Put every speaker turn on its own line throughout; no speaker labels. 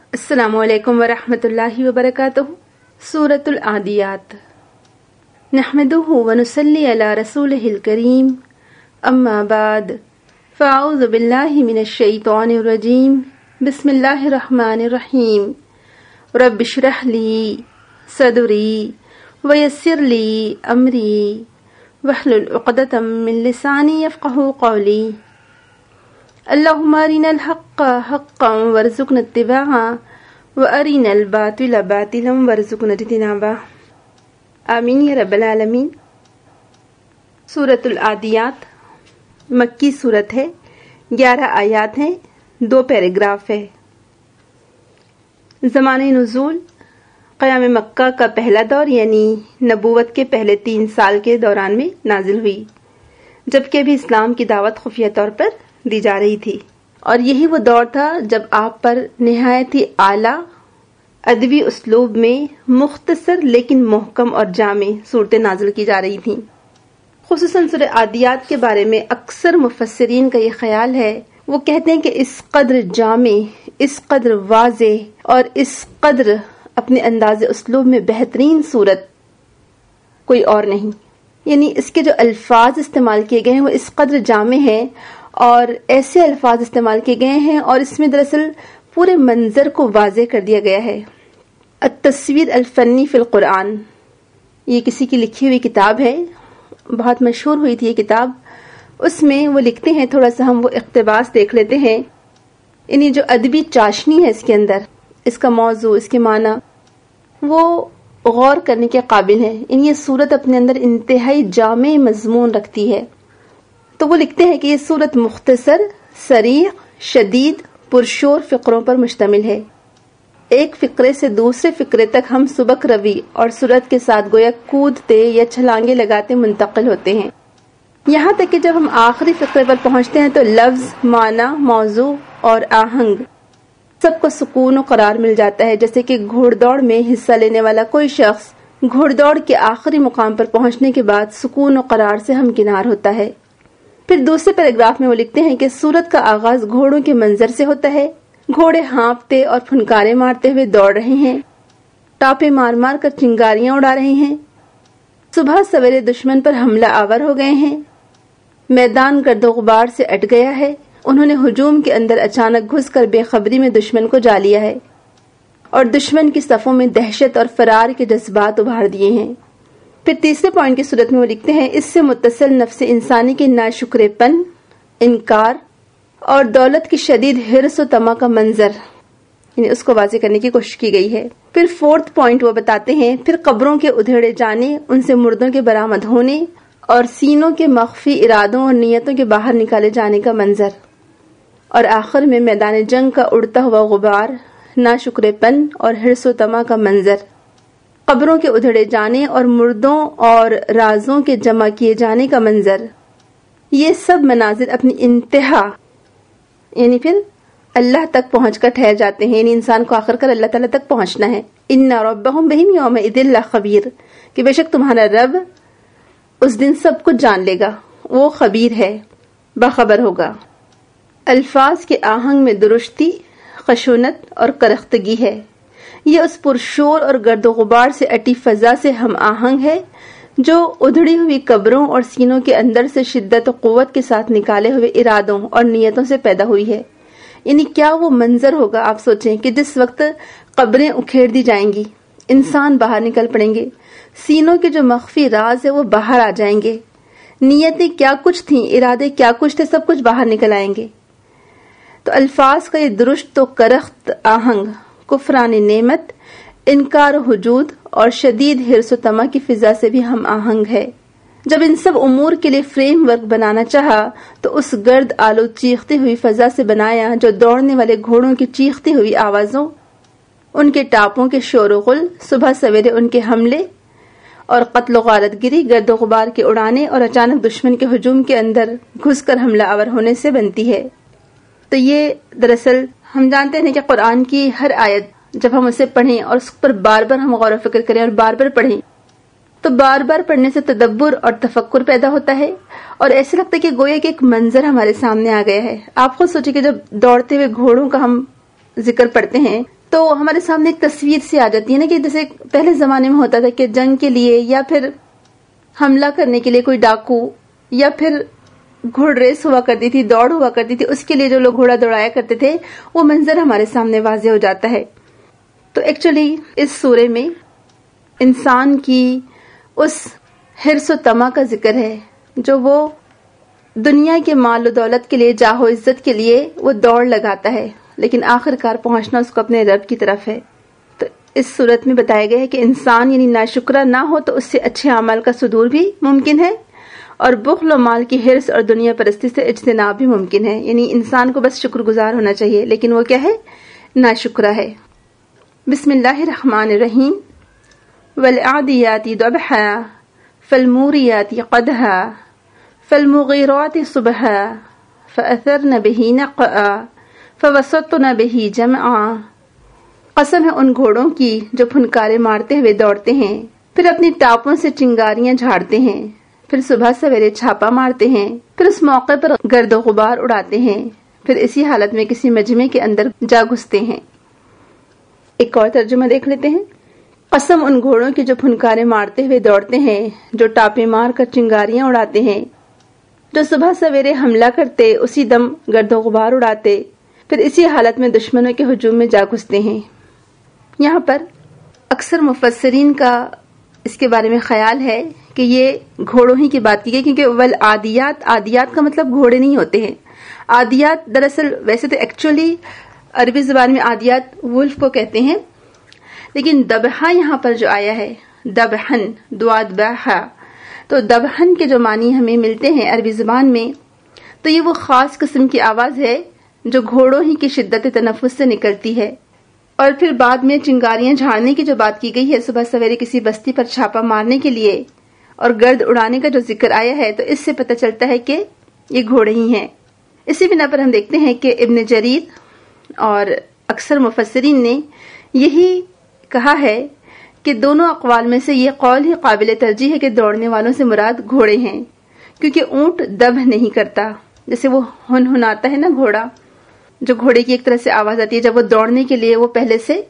السلام علیکم ورحمۃ اللہ وبرکاتہ۔ سورۃ العادیات۔ نحمده ونصلی علی رسولہ الکریم، اما بعد، فاعوذ باللہ من الشیطان الرجیم، بسم اللہ الرحمن الرحیم۔ رب اشرح لی صدری ویسر لی امری واحلل عقدۃ من لسانی یفقہوا قولی۔ اللہم ارنا الحق حقا وارزقنا اتباعہ وارنا الباطل باطلا وارزقنا اجتنابہ، آمین یا رب العالمین۔ سورۃ العادیات مکی سورت ہے، 11 آیات ہیں، 2 پیراگراف ہے۔ زمانۂ نزول قیام مکہ کا پہلا دور یعنی نبوت کے پہلے 3 سال کے دوران میں نازل ہوئی، جبکہ ابھی اسلام کی دعوت خفیہ طور پر دی جا رہی تھی، اور یہی وہ دور تھا جب آپ پر نہایت ہی اعلیٰ ادبی اسلوب میں مختصر لیکن محکم اور جامع صورتیں نازل کی جا رہی تھیں۔ خصوصاً سورہ عادیات کے بارے میں اکثر مفسرین کا یہ خیال ہے، وہ کہتے ہیں کہ اس قدر جامع، اس قدر واضح اور اس قدر اپنے انداز اسلوب میں بہترین صورت کوئی اور نہیں، یعنی اس کے جو الفاظ استعمال کیے گئے ہیں وہ اس قدر جامع ہیں اور ایسے الفاظ استعمال کیے گئے ہیں، اور اس میں دراصل پورے منظر کو واضح کر دیا گیا ہے۔ التصویر الفنی فی القرآن، یہ کسی کی لکھی ہوئی کتاب ہے، بہت مشہور ہوئی تھی یہ کتاب۔ اس میں وہ لکھتے ہیں، تھوڑا سا ہم وہ اقتباس دیکھ لیتے ہیں، یعنی جو ادبی چاشنی ہے اس کے اندر، اس کا موضوع، اس کے معنی، وہ غور کرنے کے قابل ہے۔ یعنی یہ صورت اپنے اندر انتہائی جامع مضمون رکھتی ہے۔ تو وہ لکھتے ہیں کہ یہ صورت مختصر، صریح، شدید، پرشور فقروں پر مشتمل ہے۔ ایک فقرے سے دوسرے فقرے تک ہم سبک روی اور سرعت کے ساتھ گویا کودتے یا چھلانگے لگاتے منتقل ہوتے ہیں، یہاں تک کہ جب ہم آخری فقرے پر پہنچتے ہیں تو لفظ، معنی، موضوع اور آہنگ سب کو سکون و قرار مل جاتا ہے، جیسے کہ گھوڑ دوڑ میں حصہ لینے والا کوئی شخص گھوڑ دوڑ کے آخری مقام پر پہنچنے کے بعد سکون و قرار سے ہمکنار ہوتا ہے۔ پھر دوسرے پیراگراف میں وہ لکھتے ہیں کہ سورت کا آغاز گھوڑوں کے منظر سے ہوتا ہے۔ گھوڑے ہانپتے اور پھنکارے مارتے ہوئے دوڑ رہے ہیں، ٹاپے مار مار کر چنگاریاں اڑا رہے ہیں، صبح سویرے دشمن پر حملہ آور ہو گئے ہیں، میدان گرد و غبار سے اٹ گیا ہے، انہوں نے ہجوم کے اندر اچانک گھس کر بے خبری میں دشمن کو جا لیا ہے اور دشمن کی صفوں میں دہشت اور فرار کے جذبات ابھار دیے ہیں۔ پھر تیسرے پوائنٹ کی صورت میں وہ لکھتے ہیں، اس سے متصل نفس انسانی کے ناشکرے پن، انکار اور دولت کی شدید حرص و طمع کا منظر، یعنی اس کو واضح کرنے کی کوشش کی گئی ہے۔ پھر 4تھ پوائنٹ وہ بتاتے ہیں، پھر قبروں کے ادھیڑے جانے، ان سے مردوں کے برآمد ہونے اور سینوں کے مخفی ارادوں اور نیتوں کے باہر نکالے جانے کا منظر، اور آخر میں میدان جنگ کا اڑتا ہوا غبار، ناشکرے پن اور حرص و طمع کا منظر، قبروں کے ادھڑے جانے اور مردوں اور رازوں کے جمع کیے جانے کا منظر، یہ سب مناظر اپنی انتہا یعنی پھر اللہ تک پہنچ کر ٹھہر جاتے ہیں، یعنی انسان کو آخر کر اللہ تعالیٰ تک پہنچنا ہے۔ ان ربہم بہم یومئذ لخبیر، کہ بے شک تمہارا رب اس دن سب کچھ جان لے گا، وہ خبیر ہے، باخبر ہوگا۔ الفاظ کے آہنگ میں درستی، خشونت اور کرختگی ہے، یہ اس پرشور اور گرد و غبار سے اٹی فضا سے ہم آہنگ ہے جو ادھڑی ہوئی قبروں اور سینوں کے اندر سے شدت و قوت کے ساتھ نکالے ہوئے ارادوں اور نیتوں سے پیدا ہوئی ہے۔ یعنی کیا وہ منظر ہوگا، آپ سوچیں کہ جس وقت قبریں اکھیڑ دی جائیں گی، انسان باہر نکل پڑیں گے، سینوں کے جو مخفی راز ہے وہ باہر آ جائیں گے، نیتیں کیا کچھ تھیں، ارادے کیا کچھ تھے، سب کچھ باہر نکل آئیں گے۔ تو الفاظ کا یہ درست و کرخت آہنگ کفران نعمت، انکار و حجود اور شدید حرص و طمع کی فضا سے بھی ہم آہنگ ہے۔ جب ان سب امور کے لیے فریم ورک بنانا چاہا تو اس گرد آلود چیختی ہوئی فضا سے بنایا جو دوڑنے والے گھوڑوں کی چیختی ہوئی آوازوں، ان کے ٹاپوں کے شور و غل، صبح سویرے ان کے حملے اور قتل و غارت گری، گرد و غبار کے اڑانے اور اچانک دشمن کے ہجوم کے اندر گھس کر حملہ آور ہونے سے بنتی ہے۔ تو یہ دراصل ہم جانتے ہیں کہ قرآن کی ہر آیت جب ہم اسے پڑھیں اور اس پر بار بار ہم غور و فکر کریں اور بار بار پڑھیں تو بار بار پڑھنے سے تدبر اور تفکر پیدا ہوتا ہے، اور ایسے لگتا ہے کہ گویا کہ ایک منظر ہمارے سامنے آ گیا ہے۔ آپ خود سوچیں کہ جب دوڑتے ہوئے گھوڑوں کا ہم ذکر پڑھتے ہیں تو ہمارے سامنے ایک تصویر سی آ جاتی ہے نا کہ جیسے پہلے زمانے میں ہوتا تھا کہ جنگ کے لیے یا پھر حملہ کرنے کے لیے کوئی ڈاکو یا پھر گھوڑ ریس ہوا کرتی تھی، دوڑ ہوا کرتی تھی، اس کے لیے جو لوگ گھوڑا دوڑایا کرتے تھے وہ منظر ہمارے سامنے واضح ہو جاتا ہے. تو ایکچولی اس سورے میں انسان کی اس حرص و طمع کا ذکر ہے جو وہ دنیا کے مال و دولت کے لیے، جاہ و عزت کے لیے وہ دوڑ لگاتا ہے، لیکن آخر کار پہنچنا اس کو اپنے رب کی طرف ہے. تو اس صورت میں بتایا گیا ہے کہ انسان یعنی ناشکرا نہ ہو تو اس سے اچھے اعمال کا صدور بھی ممکن ہے، اور بخل و مال کی حرص اور دنیا پرستی سے اجتناب بھی ممکن ہے. یعنی انسان کو بس شکر گزار ہونا چاہیے، لیکن وہ کیا ہے؟ ناشکرا ہے. بسم اللہ الرحمن الرحیم. والعادیات ضبحا فالموریات قدحا فالمغیرات صبحا فأثرن به نقعا فوسطن به جمعا. قسم ہے ان گھوڑوں کی جو پھنکارے مارتے ہوئے دوڑتے ہیں، پھر اپنی ٹاپوں سے چنگاریاں جھاڑتے ہیں، پھر صبح سویرے چھاپا مارتے ہیں، پھر اس موقع پر گرد و غبار اڑاتے ہیں، پھر اسی حالت میں کسی مجمع کے اندر جا گھستے ہیں. ایک اور ترجمہ دیکھ لیتے ہیں. قسم ان گھوڑوں کی جو پھنکارے مارتے ہوئے دوڑتے ہیں، جو ٹاپے مار کر چنگاریاں اڑاتے ہیں، جو صبح سویرے حملہ کرتے اسی دم گرد و غبار اڑاتے، پھر اسی حالت میں دشمنوں کے ہجوم میں جا گھستے ہیں. یہاں پر اکثر مفسرین کا اس کے بارے میں خیال ہے کہ یہ گھوڑوں ہی کی بات کی گئی، کیونکہ والعادیات، عادیات کا مطلب گھوڑے نہیں ہوتے ہیں. عادیات دراصل ویسے تو ایکچولی عربی زبان میں عادیات وولف کو کہتے ہیں، لیکن دبحا یہاں پر جو آیا ہے، دبحن دواد بحا، تو دبحن کے جو معنی ہمیں ملتے ہیں عربی زبان میں، تو یہ وہ خاص قسم کی آواز ہے جو گھوڑوں ہی کی شدت تنفس سے نکلتی ہے. اور پھر بعد میں چنگاریاں جھاڑنے کی جو بات کی گئی ہے، صبح سویرے کسی بستی پر چھاپا مارنے کے لیے اور گرد اڑانے کا جو ذکر آیا ہے، تو اس سے پتہ چلتا ہے کہ یہ گھوڑے ہی ہیں. اسی بنا پر ہم دیکھتے ہیں کہ ابن جریر اور اکثر مفسرین نے یہی کہا ہے کہ دونوں اقوال میں سے یہ قول ہی قابل ترجیح ہے کہ دوڑنے والوں سے مراد گھوڑے ہیں، کیونکہ اونٹ دب نہیں کرتا. جیسے وہ ہنہناتا ہے نا گھوڑا، جو گھوڑے کی ایک طرح سے آواز آتی ہے جب وہ دوڑنے کے لیے وہ پہلے سے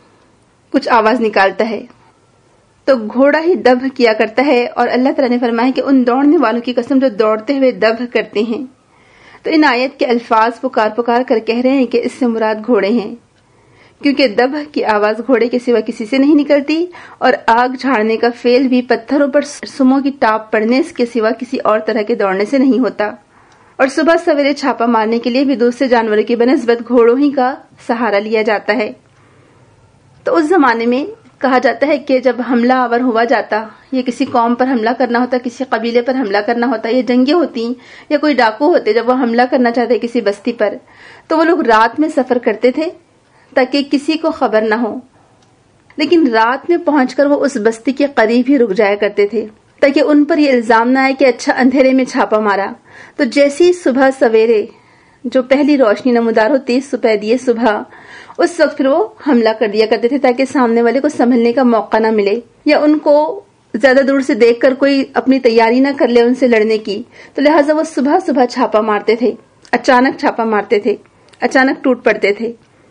کچھ آواز نکالتا ہے، تو گھوڑا ہی دب کیا کرتا ہے. اور اللہ تعالیٰ نے فرمایا کہ ان دوڑنے والوں کی قسم جو دوڑتے ہوئے دب کرتے ہیں. تو ان آیت کے الفاظ پکار کر کہہ رہے ہیں کہ اس سے مراد گھوڑے ہیں، کیونکہ دب کی آواز گھوڑے کے سوا کسی سے نہیں نکلتی، اور آگ جھاڑنے کا فعل بھی پتھروں پر سموں کی ٹاپ پڑنے کے سوا کسی اور طرح کے دوڑنے سے نہیں ہوتا. اور صبح سویرے چھاپا مارنے کے لیے بھی دوسرے جانوروں کی بنسبت گھوڑوں ہی کا سہارا لیا جاتا ہے. تو اس زمانے میں کہا جاتا ہے کہ جب حملہ آور ہوا جاتا، یا کسی قوم پر حملہ کرنا ہوتا، کسی قبیلے پر حملہ کرنا ہوتا، یا جنگیں ہوتی یا کوئی ڈاکو ہوتے جب وہ حملہ کرنا چاہتے کسی بستی پر، تو وہ لوگ رات میں سفر کرتے تھے تاکہ کسی کو خبر نہ ہو. لیکن رات میں پہنچ کر وہ اس بستی کے قریب ہی رک جایا کرتے تھے تاکہ ان پر یہ الزام نہ آئے کہ اچھا اندھیرے میں چھاپا مارا. تو جیسی صبح سویرے جو پہلی روشنی نمودار ہوتی سپیدیے صبح، اس وقت پھر وہ حملہ کر دیا کرتے تھے تاکہ سامنے والے کو سنبھلنے کا موقع نہ ملے، یا ان کو زیادہ دور سے دیکھ کر کوئی اپنی تیاری نہ کر لے ان سے لڑنے کی. تو لہٰذا وہ صبح چھاپا مارتے تھے، اچانک چھاپا مارتے تھے، اچانک ٹوٹ پڑتے تھے.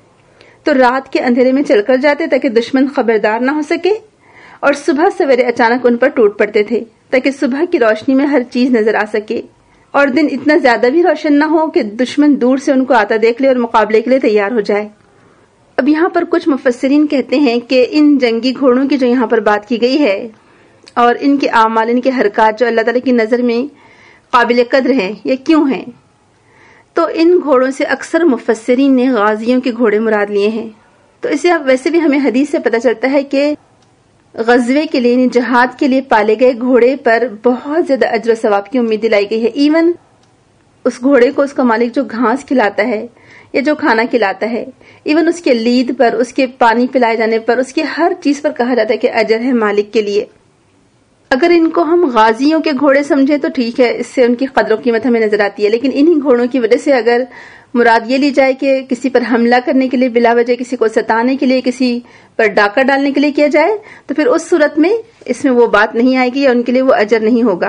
تو رات کے اندھیرے میں چل کر جاتے تاکہ دشمن خبردار نہ ہو سکے، اور صبح سویرے اچانک ان پر ٹوٹ پڑتے تھے تاکہ صبح کی روشنی میں ہر چیز نظر آ سکے، اور دن اتنا زیادہ بھی روشن نہ ہو کہ دشمن دور سے ان کو آتا دیکھ لے اور مقابلے کے لیے تیار ہو جائے. اب یہاں پر کچھ مفسرین کہتے ہیں کہ ان جنگی گھوڑوں کی جو یہاں پر بات کی گئی ہے اور ان کے اعمال، ان کے حرکات جو اللہ تعالیٰ کی نظر میں قابل قدر ہیں، یہ کیوں ہیں؟ تو ان گھوڑوں سے اکثر مفسرین نے غازیوں کے گھوڑے مراد لیے ہیں. تو اسے ویسے بھی ہمیں حدیث سے پتہ چلتا ہے کہ غزوے کے لیے یعنی جہاد کے لیے پالے گئے گھوڑے پر بہت زیادہ اجر و ثواب کی امید دلائی گئی ہے. ایون اس گھوڑے کو اس کا مالک جو گھاس کھلاتا ہے یا جو کھانا کھلاتا ہے، ایون اس کے لید پر، اس کے پانی پلائے جانے پر، اس کی ہر چیز پر کہا جاتا ہے کہ اجر ہے مالک کے لیے. اگر ان کو ہم غازیوں کے گھوڑے سمجھیں تو ٹھیک ہے، اس سے ان کی قدر و قیمت ہمیں نظر آتی ہے، لیکن انہی گھوڑوں کی وجہ سے اگر مراد یہ لی جائے کہ کسی پر حملہ کرنے کے لیے بلا وجہ کسی کو ستانے کے لیے، کسی پر ڈاکہ ڈالنے کے لیے کیا جائے، تو پھر اس صورت میں اس میں وہ بات نہیں آئے گی یا ان کے لیے وہ اجر نہیں ہوگا.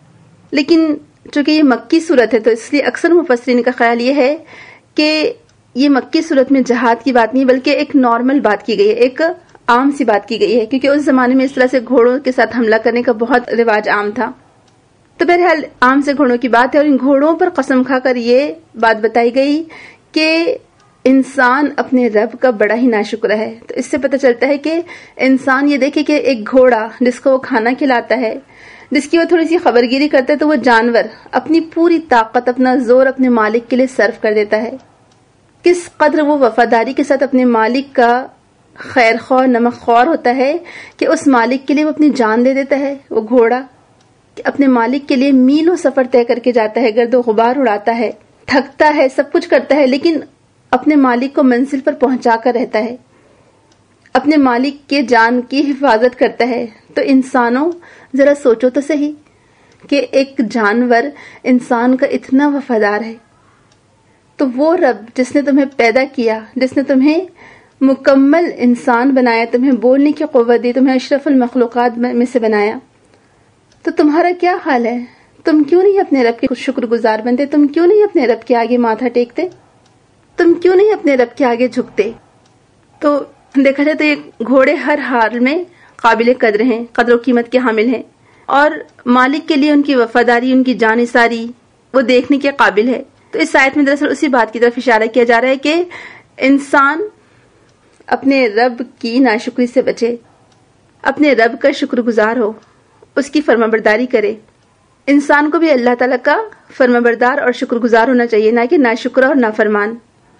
لیکن چونکہ یہ مکی صورت ہے تو اس لیے اکثر مفسرین کا خیال یہ ہے کہ یہ مکی صورت میں جہاد کی بات نہیں بلکہ ایک نارمل بات کی گئی ہے، ایک عام سی بات کی گئی ہے، کیونکہ اس زمانے میں اس طرح سے گھوڑوں کے ساتھ حملہ کرنے کا بہت رواج عام تھا. تو بہرحال عام سے گھوڑوں کی بات ہے، اور ان گھوڑوں پر قسم کھا کر یہ بات بتائی گئی کہ انسان اپنے رب کا بڑا ہی ناشکر ہے. تو اس سے پتہ چلتا ہے کہ انسان یہ دیکھے کہ ایک گھوڑا جس کو وہ کھانا کھلاتا ہے، جس کی وہ تھوڑی سی خبرگیری کرتا ہے، تو وہ جانور اپنی پوری طاقت، اپنا زور اپنے مالک کے لیے صرف کر دیتا ہے. کس قدر وہ وفاداری کے ساتھ اپنے مالک کا خیر خواہ نمک خوار ہوتا ہے کہ اس مالک کے لیے وہ اپنی جان دے دیتا ہے. وہ گھوڑا اپنے مالک کے لیے میلوں سفر طے کر کے جاتا ہے، گرد و غبار اڑاتا ہے، تھکتا ہے، سب کچھ کرتا ہے، لیکن اپنے مالک کو منزل پر پہنچا کر رہتا ہے، اپنے مالک کے جان کی حفاظت کرتا ہے. تو انسانوں ذرا سوچو تو صحیح کہ ایک جانور انسان کا اتنا وفادار ہے، تو وہ رب جس نے تمہیں پیدا کیا، جس نے تمہیں مکمل انسان بنایا، تمہیں بولنے کی قوت دی، تمہیں اشرف المخلوقات میں سے بنایا، تو تمہارا کیا حال ہے؟ تم کیوں نہیں اپنے رب کے شکر گزار بنتے؟ تم کیوں نہیں اپنے رب کے آگے ماتھا ٹیکتے؟ تم کیوں نہیں اپنے رب کے آگے جھکتے؟ تو دیکھا جائے تو یہ گھوڑے ہر حال میں قابل قدر ہیں، قدر و قیمت کے حامل ہیں، اور مالک کے لیے ان کی وفاداری، ان کی جانثاری وہ دیکھنے کے قابل ہے. تو اس آیت میں دراصل اسی بات کی طرف اشارہ کیا جا رہا ہے کہ انسان اپنے رب کی ناشکری سے بچے، اپنے رب کا شکر گزار ہو، اس کی فرما برداری کرے. انسان کو بھی اللہ تعالیٰ کا فرما بردار اور شکر گزار ہونا چاہیے، نہ کہ ناشکرہ اور نافرمان.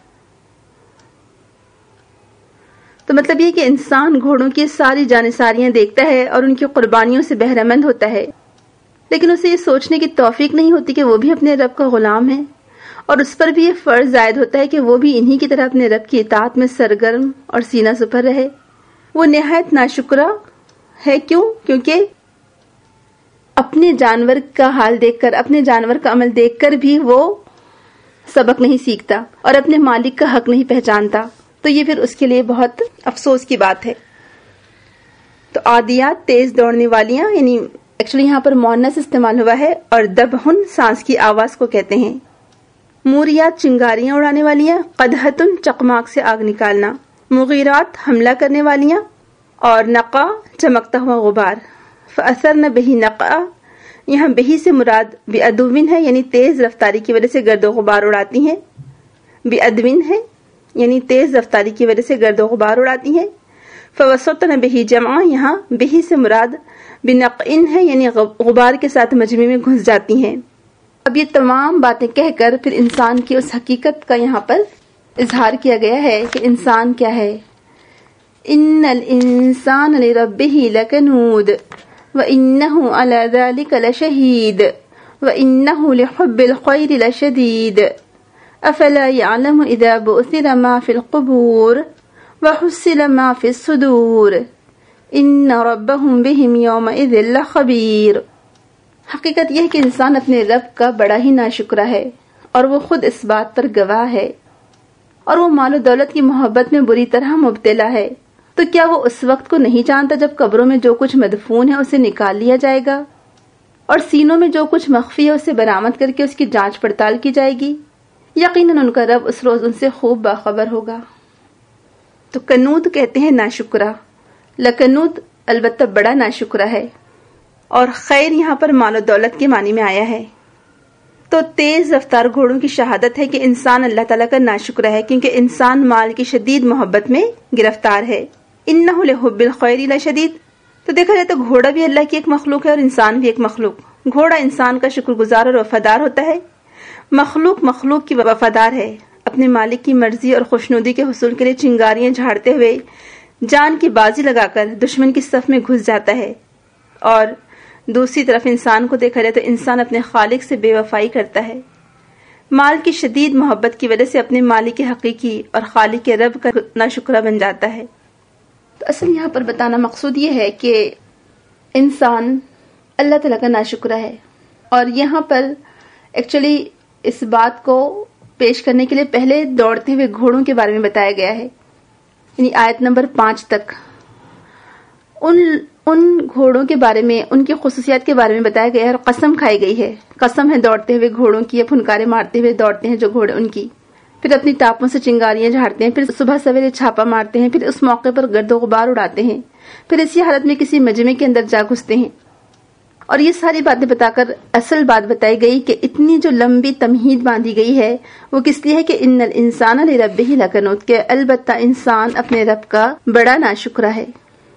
تو مطلب یہ کہ انسان گھوڑوں کی ساری جانثاریاں دیکھتا ہے اور ان کی قربانیوں سے بہرہ مند ہوتا ہے، لیکن اسے یہ سوچنے کی توفیق نہیں ہوتی کہ وہ بھی اپنے رب کا غلام ہے، اور اس پر بھی یہ فرض زائد ہوتا ہے کہ وہ بھی انہی کی طرح اپنے رب کی اطاعت میں سرگرم اور سینہ سپر رہے. وہ نہایت ناشکرہ ہے. کیوں؟ کیونکہ اپنے جانور کا حال دیکھ کر، اپنے جانور کا عمل دیکھ کر بھی وہ سبق نہیں سیکھتا اور اپنے مالک کا حق نہیں پہچانتا. تو یہ پھر اس کے لیے بہت افسوس کی بات ہے. تو عادیات تیز دوڑنے والیاں، یعنی ایکچولی یہاں پر مؤنث استعمال ہوا ہے، اور دبہن سانس کی آواز کو کہتے ہیں. موریات چنگاریاں اڑانے والیاں، قدحتن چقماق سے آگ نکالنا، مغیرات حملہ کرنے والیاں، اور نقا چمکتا ہوا غبار. فاثرن بہ نقا، یہاں بہی سے مراد بِأَدْوٍ ہے، یعنی تیز رفتاری کی وجہ سے گرد و غبار اڑاتی ہیں. بِأَدْوٍ ہے یعنی تیز رفتاری کی وجہ سے گرد و غبار اڑاتی ہیں. فوسطن بہ جمع، یہاں بہی سے مراد بنقئن ہے، یعنی غبار کے ساتھ مجمع میں گھس جاتی ہیں. اب یہ تمام باتیں کہہ کر پھر انسان کی اس حقیقت کا یہاں پر اظہار کیا گیا ہے کہ انسان کیا ہے. ان الانسان لربہ لکنود وانہ علی ذلک لشہید وانہ لحب الخیر لشدید افلا يعلم اذا بعثر ما في القبور وحصل ما في الصدور ان ربهم بهم يومئذ لخبیر. حقیقت یہ ہے کہ انسان اپنے رب کا بڑا ہی ناشکرہ ہے، اور وہ خود اس بات پر گواہ ہے، اور وہ مال و دولت کی محبت میں بری طرح مبتلا ہے. تو کیا وہ اس وقت کو نہیں جانتا جب قبروں میں جو کچھ مدفون ہے اسے نکال لیا جائے گا، اور سینوں میں جو کچھ مخفی ہے اسے برآمد کر کے اس کی جانچ پڑتال کی جائے گی؟ یقیناً ان کا رب اس روز ان سے خوب باخبر ہوگا. تو کنود کہتے ہیں ناشکرہ، لکنود البتہ بڑا ناشکرہ ہے، اور خیر یہاں پر مال و دولت کے معنی میں آیا ہے. تو تیز رفتار گھوڑوں کی شہادت ہے کہ انسان اللہ تعالیٰ کا ناشکرہ ہے، کیونکہ انسان مال کی شدید محبت میں گرفتار ہے. انہ لحب الخیر لشدید. تو دیکھا جائے تو گھوڑا بھی اللہ کی ایک مخلوق ہے اور انسان بھی ایک مخلوق. گھوڑا انسان کا شکر گزار اور وفادار ہوتا ہے، مخلوق کی وفادار ہے، اپنے مالک کی مرضی اور خوشنودی کے حصول کے لیے چنگاریاں جھاڑتے ہوئے جان کی بازی لگا کر دشمن کی صف میں گھس جاتا ہے. اور دوسری طرف انسان کو دیکھا جائے تو انسان اپنے خالق سے بے وفائی کرتا ہے، مال کی شدید محبت کی وجہ سے اپنے مالک حقیقی اور خالق رب کا ناشکرہ بن جاتا ہے. تو اصل یہاں پر بتانا مقصود یہ ہے کہ انسان اللہ تعالیٰ کا ناشکرہ ہے، اور یہاں پر ایکچولی اس بات کو پیش کرنے کے لیے پہلے دوڑتے ہوئے گھوڑوں کے بارے میں بتایا گیا ہے، یعنی آیت نمبر 5 تک ان گھوڑوں کے بارے میں، ان کی خصوصیات کے بارے میں بتایا گیا ہے، اور قسم کھائی گئی ہے. قسم ہے دوڑتے ہوئے گھوڑوں کی، یا پھنکارے مارتے ہوئے دوڑتے ہیں جو گھوڑے ان کی. پھر اپنی ٹاپوں سے چنگاریاں جھاڑتے ہیں، پھر صبح سویرے چھاپا مارتے ہیں، پھر اس موقع پر گرد و غبار اڑاتے ہیں، پھر اسی حالت میں کسی مجمع کے اندر جا گھستے ہیں. اور یہ ساری باتیں بتا کر اصل بات بتائی گئی کہ اتنی جو لمبی تمہید باندھی گئی ہے وہ کس لیے ہے کہ ان الانسان لربہ لکنود، کہ البتہ انسان اپنے رب کا بڑا ناشکرا ہے.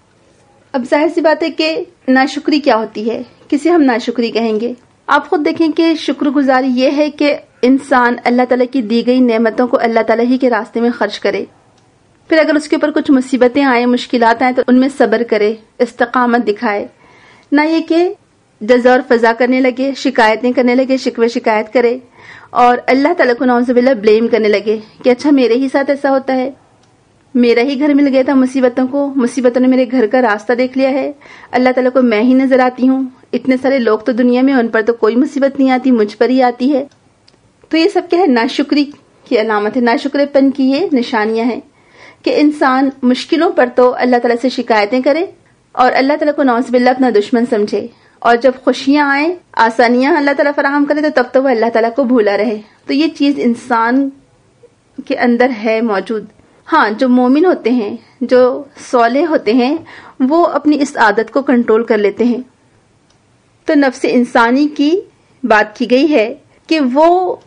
اب ظاہر سی بات ہے کہ ناشکری کیا ہوتی ہے، کسے ہم ناشکری کہیں گے. آپ خود دیکھیں کہ شکر گزاری یہ ہے کہ انسان اللہ تعالیٰ کی دی گئی نعمتوں کو اللہ تعالیٰ ہی کے راستے میں خرچ کرے. پھر اگر اس کے اوپر کچھ مصیبتیں آئیں، مشکلات آئیں تو ان میں صبر کرے، استقامت دکھائے، نہ یہ کہ جزا اور فضا کرنے لگے، شکایتیں کرنے لگے، شکوے شکایت کرے اور اللہ تعالیٰ کو نعوذ باللہ بلیم کرنے لگے کہ اچھا میرے ہی ساتھ ایسا ہوتا ہے، میرا ہی گھر مل گیا تھا مصیبتوں کو، مصیبتوں نے میرے گھر کا راستہ دیکھ لیا ہے، اللہ تعالیٰ کو میں ہی نظر آتی ہوں، اتنے سارے لوگ تو دنیا میں، ان پر تو کوئی مصیبت نہیں آتی، مجھ پر ہی آتی ہے. تو یہ سب کیا ہے؟ ناشکری کی علامت ہے، ناشکرے پن کی یہ نشانیاں ہیں کہ انسان مشکلوں پر تو اللہ تعالیٰ سے شکایتیں کرے اور اللہ تعالیٰ کو نعوذ باللہ اپنا دشمن سمجھے، اور جب خوشیاں آئیں، آسانیاں اللہ تعالیٰ فراہم کرے تو تب تو وہ اللہ تعالیٰ کو بھولا رہے. تو یہ چیز انسان کے اندر ہے موجود. ہاں، جو مومن ہوتے ہیں، جو صالح ہوتے ہیں، وہ اپنی اس عادت کو کنٹرول کر لیتے ہیں. تو نفس انسانی کی بات کی گئی ہے کہ وہ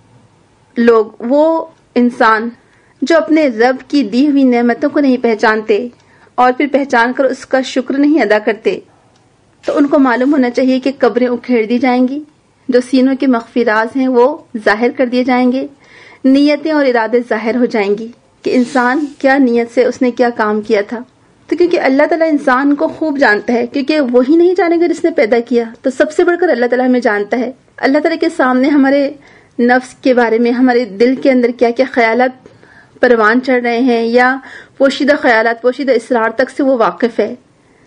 لوگ، وہ انسان جو اپنے رب کی دی ہوئی نعمتوں کو نہیں پہچانتے اور پھر پہچان کر اس کا شکر نہیں ادا کرتے، تو ان کو معلوم ہونا چاہیے کہ قبریں اکھیڑ دی جائیں گی، جو سینوں کے مخفی راز ہیں وہ ظاہر کر دیے جائیں گے، نیتیں اور ارادے ظاہر ہو جائیں گی کہ انسان کیا نیت سے اس نے کیا کام کیا تھا. تو کیونکہ اللہ تعالیٰ انسان کو خوب جانتا ہے، کیونکہ وہی نہیں جانے گا جس نے پیدا کیا، تو سب سے بڑھ کر اللہ تعالیٰ ہمیں جانتا ہے. اللہ تعالیٰ کے سامنے ہمارے نفس کے بارے میں، ہمارے دل کے اندر کیا کیا خیالات پروان چڑھ رہے ہیں یا پوشیدہ خیالات، پوشیدہ اسرار تک سے وہ واقف ہے،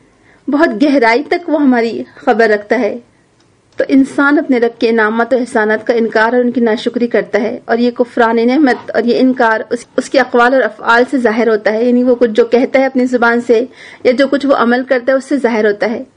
بہت گہرائی تک وہ ہماری خبر رکھتا ہے. تو انسان اپنے رب کے انعامات و احسانات کا انکار اور ان کی ناشکری کرتا ہے، اور یہ کفران نعمت اور یہ انکار اس کے اقوال اور افعال سے ظاہر ہوتا ہے، یعنی وہ کچھ جو کہتا ہے اپنی زبان سے یا جو کچھ وہ عمل کرتا ہے اس سے ظاہر ہوتا ہے.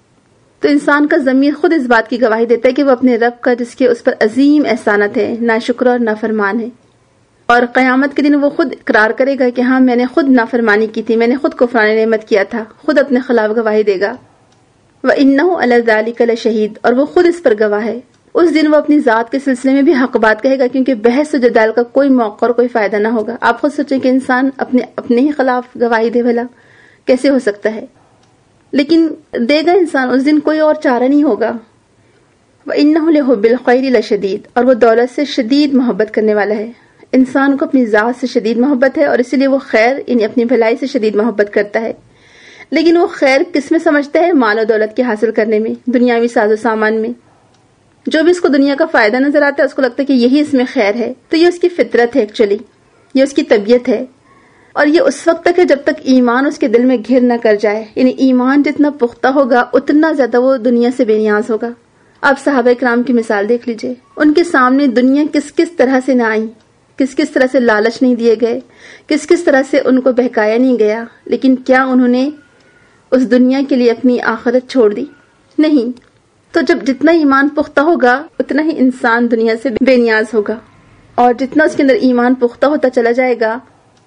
تو انسان کا ضمیر خود اس بات کی گواہی دیتا ہے کہ وہ اپنے رب کا، جس کے اس پر عظیم احسانات ہے، ناشکر اور نافرمان ہے. اور قیامت کے دن وہ خود اقرار کرے گا کہ ہاں میں نے خود نافرمانی کی تھی، میں نے خود کفران نعمت کیا تھا، خود اپنے خلاف گواہی دے گا. وَإِنَّهُ عَلَى ذَلِكَ لَشَهِيدٌ، اور وہ خود اس پر گواہ ہے. اس دن وہ اپنی ذات کے سلسلے میں بھی حق بات کہے گا، کیونکہ بحث و جدال کا کوئی موقع اور کوئی فائدہ نہ ہوگا. آپ خود سوچیں کہ انسان اپنے ہی خلاف گواہی دے، بھلا کیسے ہو سکتا ہے؟ لیکن دے گا انسان، اس دن کوئی اور چارہ نہیں ہوگا. وَإِنَّهُ لِحُبِّ الْخَيْرِ لَشَدِيدٌ، اور وہ دولت سے شدید محبت کرنے والا ہے. انسان کو اپنی ذات سے شدید محبت ہے اور اسی لیے وہ خیر، یعنی اپنی بھلائی سے شدید محبت کرتا ہے. لیکن وہ خیر کس میں سمجھتا ہے؟ مال و دولت کے حاصل کرنے میں، دنیاوی ساز و سامان میں. جو بھی اس کو دنیا کا فائدہ نظر آتا ہے اس کو لگتا ہے کہ یہی اس میں خیر ہے. تو یہ اس کی فطرت ہے، ایکچولی یہ اس کی طبیعت ہے. اور یہ اس وقت تک ہے جب تک ایمان اس کے دل میں گھر نہ کر جائے. یعنی ایمان جتنا پختہ ہوگا اتنا زیادہ وہ دنیا سے بے نیاز ہوگا. آپ صحابہ کرام کی مثال دیکھ لیجئے، ان کے سامنے دنیا کس کس طرح سے نہ آئی، کس کس طرح سے لالچ نہیں دیے گئے، کس کس طرح سے ان کو بہکایا نہیں گیا، لیکن کیا انہوں نے اس دنیا کے لیے اپنی آخرت چھوڑ دی؟ نہیں. تو جب جتنا ایمان پختہ ہوگا اتنا ہی انسان دنیا سے بے نیاز ہوگا، اور جتنا اس کے اندر ایمان پختہ ہوتا چلا جائے گا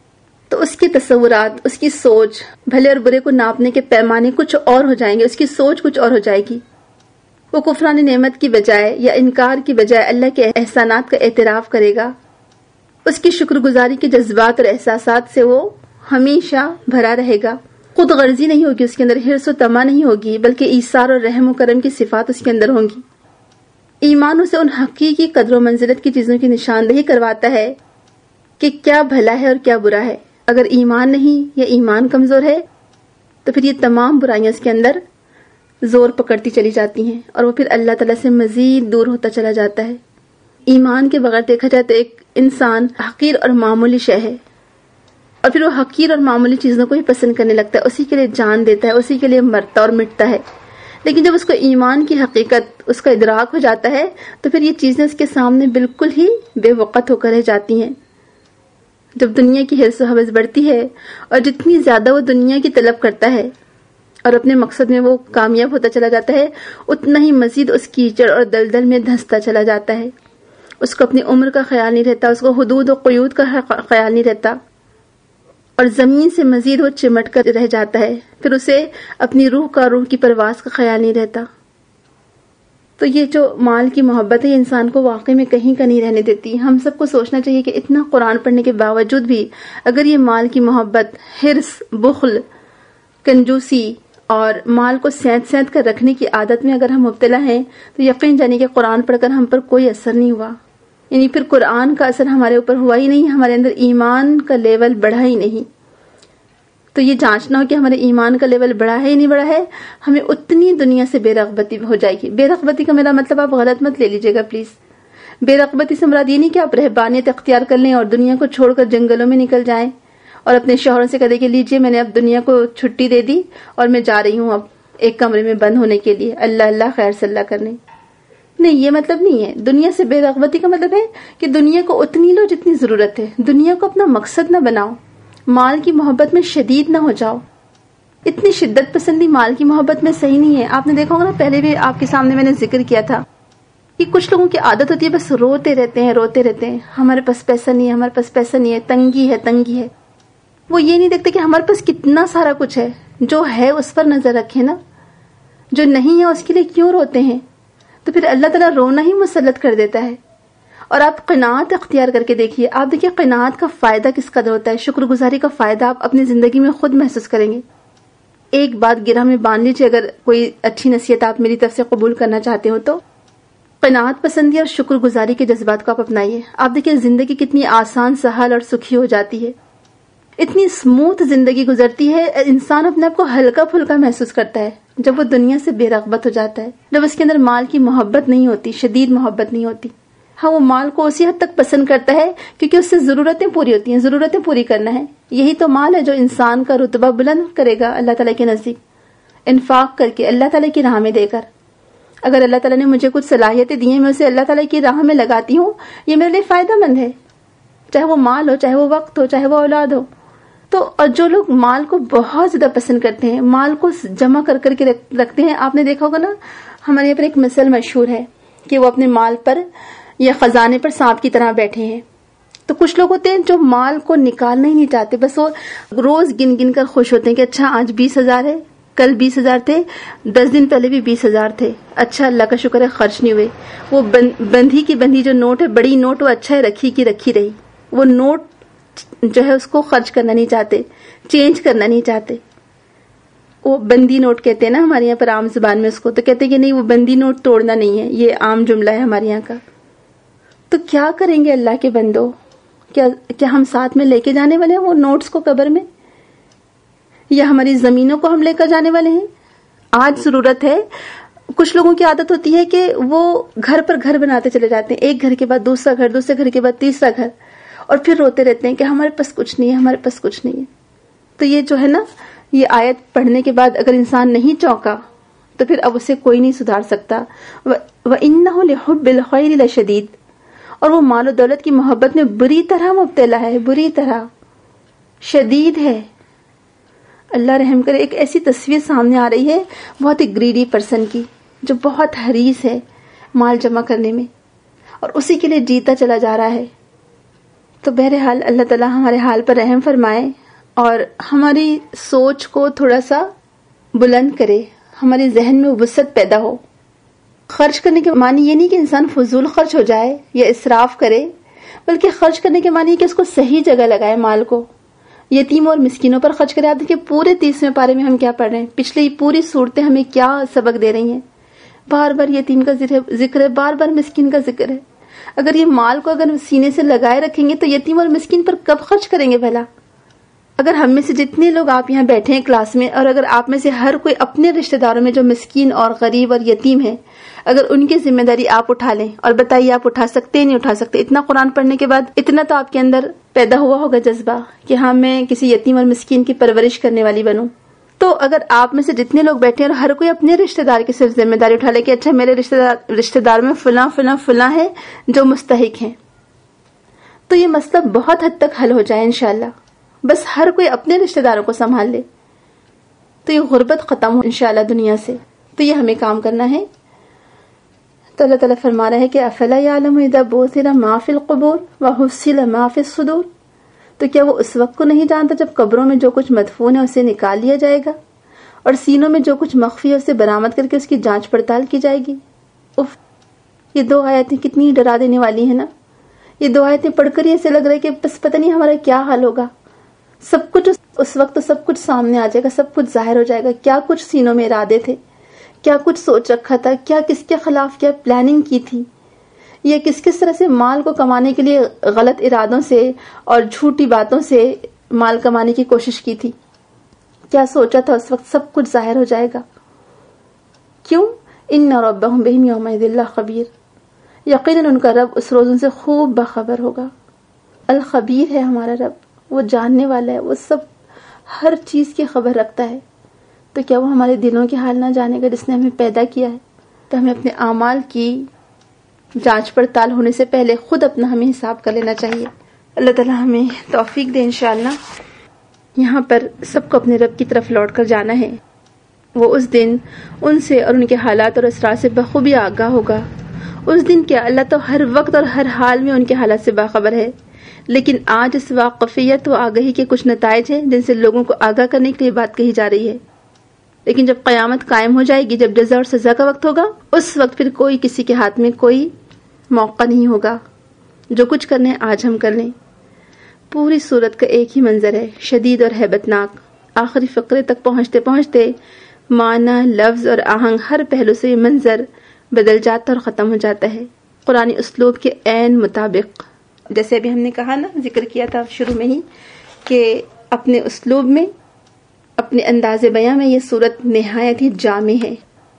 تو اس کے تصورات، اس کی سوچ، بھلے اور برے کو ناپنے کے پیمانے کچھ اور ہو جائیں گے، اس کی سوچ کچھ اور ہو جائے گی. وہ کفران نعمت کی بجائے یا انکار کی بجائے اللہ کے احسانات کا اعتراف کرے گا. اس کی شکر گزاری کے جذبات اور احساسات سے وہ ہمیشہ بھرا رہے گا. خود غرضی نہیں ہوگی اس کے اندر، حرص و طمع نہیں ہوگی، بلکہ ایثار اور رحم و کرم کی صفات اس کے اندر ہوں گی. ایمان اسے ان حقیقی قدر و منزلت کی چیزوں کی نشاندہی کرواتا ہے کہ کیا بھلا ہے اور کیا برا ہے. اگر ایمان نہیں یا ایمان کمزور ہے تو پھر یہ تمام برائیاں اس کے اندر زور پکڑتی چلی جاتی ہیں اور وہ پھر اللہ تعالیٰ سے مزید دور ہوتا چلا جاتا ہے. ایمان کے بغیر دیکھا جائے تو ایک انسان حقیر اور معمولی شے ہے، اور پھر وہ حقیر اور معمولی چیزوں کو ہی پسند کرنے لگتا ہے، اسی کے لیے جان دیتا ہے، اسی کے لیے مرتا اور مٹتا ہے. لیکن جب اس کو ایمان کی حقیقت، اس کا ادراک ہو جاتا ہے تو پھر یہ چیزیں اس کے سامنے بالکل ہی بے وقت ہو کر رہ جاتی ہیں. جب دنیا کی حرص و حوث بڑھتی ہے اور جتنی زیادہ وہ دنیا کی طلب کرتا ہے اور اپنے مقصد میں وہ کامیاب ہوتا چلا جاتا ہے، اتنا ہی مزید اس کیچڑ اور دلدل میں دھنستا چلا جاتا ہے. اس کو اپنی عمر کا خیال نہیں رہتا، اس کو حدود و قیود کا خیال نہیں رہتا، اور زمین سے مزید وہ چمٹ کر رہ جاتا ہے، پھر اسے اپنی روح کی پرواز کا خیال نہیں رہتا۔ تو یہ جو مال کی محبت ہے، یہ انسان کو واقعی میں کہیں کا نہیں رہنے دیتی۔ ہم سب کو سوچنا چاہیے کہ اتنا قرآن پڑھنے کے باوجود بھی اگر یہ مال کی محبت، حرص، بخل، کنجوسی اور مال کو سینت کر رکھنے کی عادت میں اگر ہم مبتلا ہیں تو یقین جانیے کہ قرآن پڑھ کر ہم پر کوئی اثر نہیں ہوا، یعنی پھر قرآن کا اثر ہمارے اوپر ہوا ہی نہیں، ہمارے اندر ایمان کا لیول بڑھا ہی نہیں۔ تو یہ جانچنا ہو کہ ہمارے ایمان کا لیول بڑھا ہے یا نہیں بڑھا ہے، ہمیں اتنی دنیا سے بے رغبتی ہو جائے گی۔ بے رغبتی کا میرا مطلب آپ غلط مت لے لیجیے گا پلیز۔ بے رغبتی سے مراد یہ نہیں کہ آپ رہبانیت اختیار کر لیں اور دنیا کو چھوڑ کر جنگلوں میں نکل جائیں اور اپنے شوہروں سے کہہ دیں کہ لیجیے میں نے اب دنیا کو چھٹی دے دی اور میں جا رہی ہوں اب ایک کمرے میں بند ہونے کے لیے اللہ اللہ خیر صلی اللہ کرنے۔ نہیں، یہ مطلب نہیں ہے۔ دنیا سے بے رغبتی کا مطلب ہے کہ دنیا کو اتنی لو جتنی ضرورت ہے، دنیا کو اپنا مقصد نہ بناؤ، مال کی محبت میں شدید نہ ہو جاؤ۔ اتنی شدت پسندی مال کی محبت میں صحیح نہیں ہے۔ آپ نے دیکھا ہوگا نا، پہلے بھی آپ کے سامنے میں نے ذکر کیا تھا کہ کچھ لوگوں کی عادت ہوتی ہے بس روتے رہتے ہیں، ہمارے پاس پیسہ نہیں ہے، ہمارے پاس پیسہ نہیں ہے، تنگی ہے۔ وہ یہ نہیں دیکھتے کہ ہمارے پاس کتنا سارا کچھ ہے، جو ہے اس پر نظر رکھیں نا، جو نہیں ہے اس کے لیے کیوں روتے ہیں؟ تو پھر اللہ تعالیٰ رونا ہی مسلط کر دیتا ہے۔ اور آپ قناعت اختیار کر کے دیکھیے، آپ دیکھیے قناعت کا فائدہ کس قدر ہوتا ہے، شکر گزاری کا فائدہ آپ اپنی زندگی میں خود محسوس کریں گے۔ ایک بات گرہ میں باندھ لیجیے، اگر کوئی اچھی نصیحت آپ میری طرف سے قبول کرنا چاہتے ہو تو قناعت پسندی اور شکر گزاری کے جذبات کو آپ اپنائیے۔ آپ دیکھیے زندگی کتنی آسان، سہل اور سکھی ہو جاتی ہے، اتنی اسموتھ زندگی گزرتی ہے، انسان اپنے آپ کو ہلکا پھلکا محسوس کرتا ہے جب وہ دنیا سے بے رغبت ہو جاتا ہے، جب اس کے اندر مال کی محبت نہیں ہوتی، شدید محبت نہیں ہوتی۔ ہاں، وہ مال کو اسی حد تک پسند کرتا ہے کیونکہ اس سے ضرورتیں پوری ہوتی ہیں، ضرورتیں پوری کرنا ہے۔ یہی تو مال ہے جو انسان کا رتبہ بلند کرے گا اللہ تعالیٰ کے نزدیک، انفاق کر کے، اللہ تعالیٰ کی راہ میں دے کر۔ اگر اللہ تعالیٰ نے مجھے کچھ صلاحیتیں دی ہیں، میں اسے اللہ تعالیٰ کی راہ میں لگاتی ہوں، یہ میرے لیے فائدہ مند ہے، چاہے وہ مال ہو، چاہے وہ وقت ہو، چاہے وہ اولاد ہو۔ تو اور جو لوگ مال کو بہت زیادہ پسند کرتے ہیں، مال کو جمع کر کے رکھتے ہیں، آپ نے دیکھا ہوگا نا، ہمارے یہاں پر ایک مثل مشہور ہے کہ وہ اپنے مال پر یا خزانے پر سانپ کی طرح بیٹھے ہیں۔ تو کچھ لوگ ہوتے ہیں جو مال کو نکالنا ہی نہیں چاہتے، بس وہ روز گن گن کر خوش ہوتے ہیں کہ اچھا آج 20,000 ہے، کل 20,000 تھے، 10 دن پہلے بھی 20,000 تھے، اچھا اللہ کا شکر ہے خرچ نہیں ہوئے۔ وہ بندھی کی بندھی جو نوٹ ہے، بڑی نوٹ، وہ اچھا ہے رکھی کی رکھی رہی، وہ نوٹ جو ہے اس کو خرچ کرنا نہیں چاہتے، چینج کرنا نہیں چاہتے۔ وہ بندی نوٹ کہتے ہیں نا ہمارے یہاں پر عام زبان میں اس کو، تو کہتے ہیں کہ نہیں وہ بندی نوٹ توڑنا نہیں ہے، یہ عام جملہ ہے ہمارے یہاں کا۔ تو کیا کریں گے اللہ کے بندو، کیا ہم ساتھ میں لے کے جانے والے ہیں وہ نوٹس کو قبر میں، یا ہماری زمینوں کو ہم لے کر جانے والے ہیں؟ آج ضرورت ہے۔ کچھ لوگوں کی عادت ہوتی ہے کہ وہ گھر پر گھر بناتے چلے جاتے ہیں، ایک گھر کے بعد دوسرا گھر، دوسرے گھر کے بعد تیسرا گھر، اور پھر روتے رہتے ہیں کہ ہمارے پاس کچھ نہیں ہے، ہمارے پاس کچھ نہیں ہے۔ تو یہ جو ہے نا، یہ آیت پڑھنے کے بعد اگر انسان نہیں چونکا تو پھر اب اسے کوئی نہیں سدھار سکتا۔ وَإِنَّهُ لِحُبِّ الْخَيْرِ لَشَدِيدٌ، اور وہ مال و دولت کی محبت میں بری طرح مبتلا ہے، بری طرح شدید ہے۔ اللہ رحم کرے۔ ایک ایسی تصویر سامنے آ رہی ہے بہت ہی گریڈی پرسن کی، جو بہت حریص ہے مال جمع کرنے میں اور اسی کے لیے جیتا چلا جا رہا ہے۔ تو بہرحال اللہ تعالیٰ ہمارے حال پر رحم فرمائے اور ہماری سوچ کو تھوڑا سا بلند کرے، ہمارے ذہن میں وسعت پیدا ہو۔ خرچ کرنے کے معنی یہ نہیں کہ انسان فضول خرچ ہو جائے یا اسراف کرے، بلکہ خرچ کرنے کے معنی کہ اس کو صحیح جگہ لگائے، مال کو یتیم اور مسکینوں پر خرچ کرے۔ آپ دیکھیں پورے 30ویں پارے میں ہم کیا پڑھ رہے ہیں، پچھلی پوری صورتیں ہمیں کیا سبق دے رہی ہیں۔ بار بار یتیم کا ذکر ہے، بار بار مسکین کا ذکر ہے۔ اگر یہ مال کو اگر سینے سے لگائے رکھیں گے تو یتیم اور مسکین پر کب خرچ کریں گے بھلا؟ اگر ہم میں سے جتنے لوگ آپ یہاں بیٹھے ہیں کلاس میں، اور اگر آپ میں سے ہر کوئی اپنے رشتہ داروں میں جو مسکین اور غریب اور یتیم ہیں، اگر ان کی ذمہ داری آپ اٹھا لیں، اور بتائیے آپ اٹھا سکتے ہیں نہیں اٹھا سکتے؟ اتنا قرآن پڑھنے کے بعد اتنا تو آپ کے اندر پیدا ہوا ہوگا جذبہ کہ ہاں میں کسی یتیم اور مسکین کی پرورش کرنے والی بنوں۔ تو اگر آپ میں سے جتنے لوگ بیٹھے ہیں اور ہر کوئی اپنے رشتہ دار کی صرف ذمہ داری اٹھا لے کہ اچھا میرے رشتہ دار میں فلاں فلاں فلاں ہے جو مستحق ہیں، تو یہ مسئلہ بہت حد تک حل ہو جائے انشاءاللہ۔ بس ہر کوئی اپنے رشتہ داروں کو سنبھال لے تو یہ غربت ختم ہو انشاءاللہ دنیا سے۔ تو یہ ہمیں کام کرنا ہے۔ تو اللہ تعالیٰ فرما رہا ہے کہ افلا یعلم اذا بعثر ما فی القبور وحصل ما فی الصدور، تو کیا وہ اس وقت کو نہیں جانتا جب قبروں میں جو کچھ مدفون ہے اسے نکال لیا جائے گا اور سینوں میں جو کچھ مخفی ہے اسے برآمد کر کے اس کی جانچ پڑتال کی جائے گی۔ یہ 2 آیتیں کتنی ڈرا دینے والی ہیں نا۔ یہ 2 آیتیں پڑھ کر ہی ایسے لگ رہا ہے کہ بس پتہ نہیں ہمارا کیا حال ہوگا۔ سب کچھ اس وقت تو سب کچھ سامنے آ جائے گا، سب کچھ ظاہر ہو جائے گا، کیا کچھ سینوں میں ارادے تھے، کیا کچھ سوچ رکھا تھا، کیا کس کے خلاف کیا پلاننگ کی تھی، یہ کس طرح سے مال کو کمانے کے لیے غلط ارادوں سے اور جھوٹی باتوں سے مال کمانے کی کوشش کی تھی، کیا سوچا تھا اس وقت، سب کچھ ظاہر ہو جائے گا۔ کیوں؟ ان ربهم بهم یومئذ لخبیر، یقیناً ان کا رب اس روز ان سے خوب باخبر ہوگا۔ الخبیر ہے ہمارا رب، وہ جاننے والا ہے، وہ سب ہر چیز کی خبر رکھتا ہے۔ تو کیا وہ ہمارے دلوں کے حال نہ جانے گا جس نے ہمیں پیدا کیا ہے؟ تو ہمیں اپنے اعمال کی جانچ پڑتال ہونے سے پہلے خود اپنا ہمیں حساب کر لینا چاہیے۔ اللہ تعالیٰ ہمیں توفیق دے انشاءاللہ۔ یہاں پر سب کو اپنے رب کی طرف لوٹ کر جانا ہے۔ وہ اس دن ان سے اور ان کے حالات اور اسرار سے بخوبی آگاہ ہوگا۔ اس دن کیا، اللہ تو ہر وقت اور ہر حال میں ان کے حالات سے باخبر ہے، لیکن آج اس واقفیت و آگہی کے کچھ نتائج ہیں جن سے لوگوں کو آگاہ کرنے کے لیے بات کہی جا رہی ہے۔ لیکن جب قیامت قائم ہو جائے گی، جب جزا اور سزا کا وقت ہوگا، اس وقت پھر کوئی کسی کے ہاتھ میں کوئی موقع نہیں ہوگا۔ جو کچھ کرنے آج ہم کر لیں۔ پوری صورت کا ایک ہی منظر ہے، شدید اور ہیبت ناک۔ آخری فقرے تک پہنچتے پہنچتے معنی، لفظ اور آہنگ ہر پہلو سے یہ منظر بدل جاتا اور ختم ہو جاتا ہے، قرآنی اسلوب کے عین مطابق۔ جیسے ابھی ہم نے کہا نا، ذکر کیا تھا شروع میں ہی کہ اپنے اسلوب میں، اپنے انداز بیاں میں یہ صورت نہایت ہی جامع ہے۔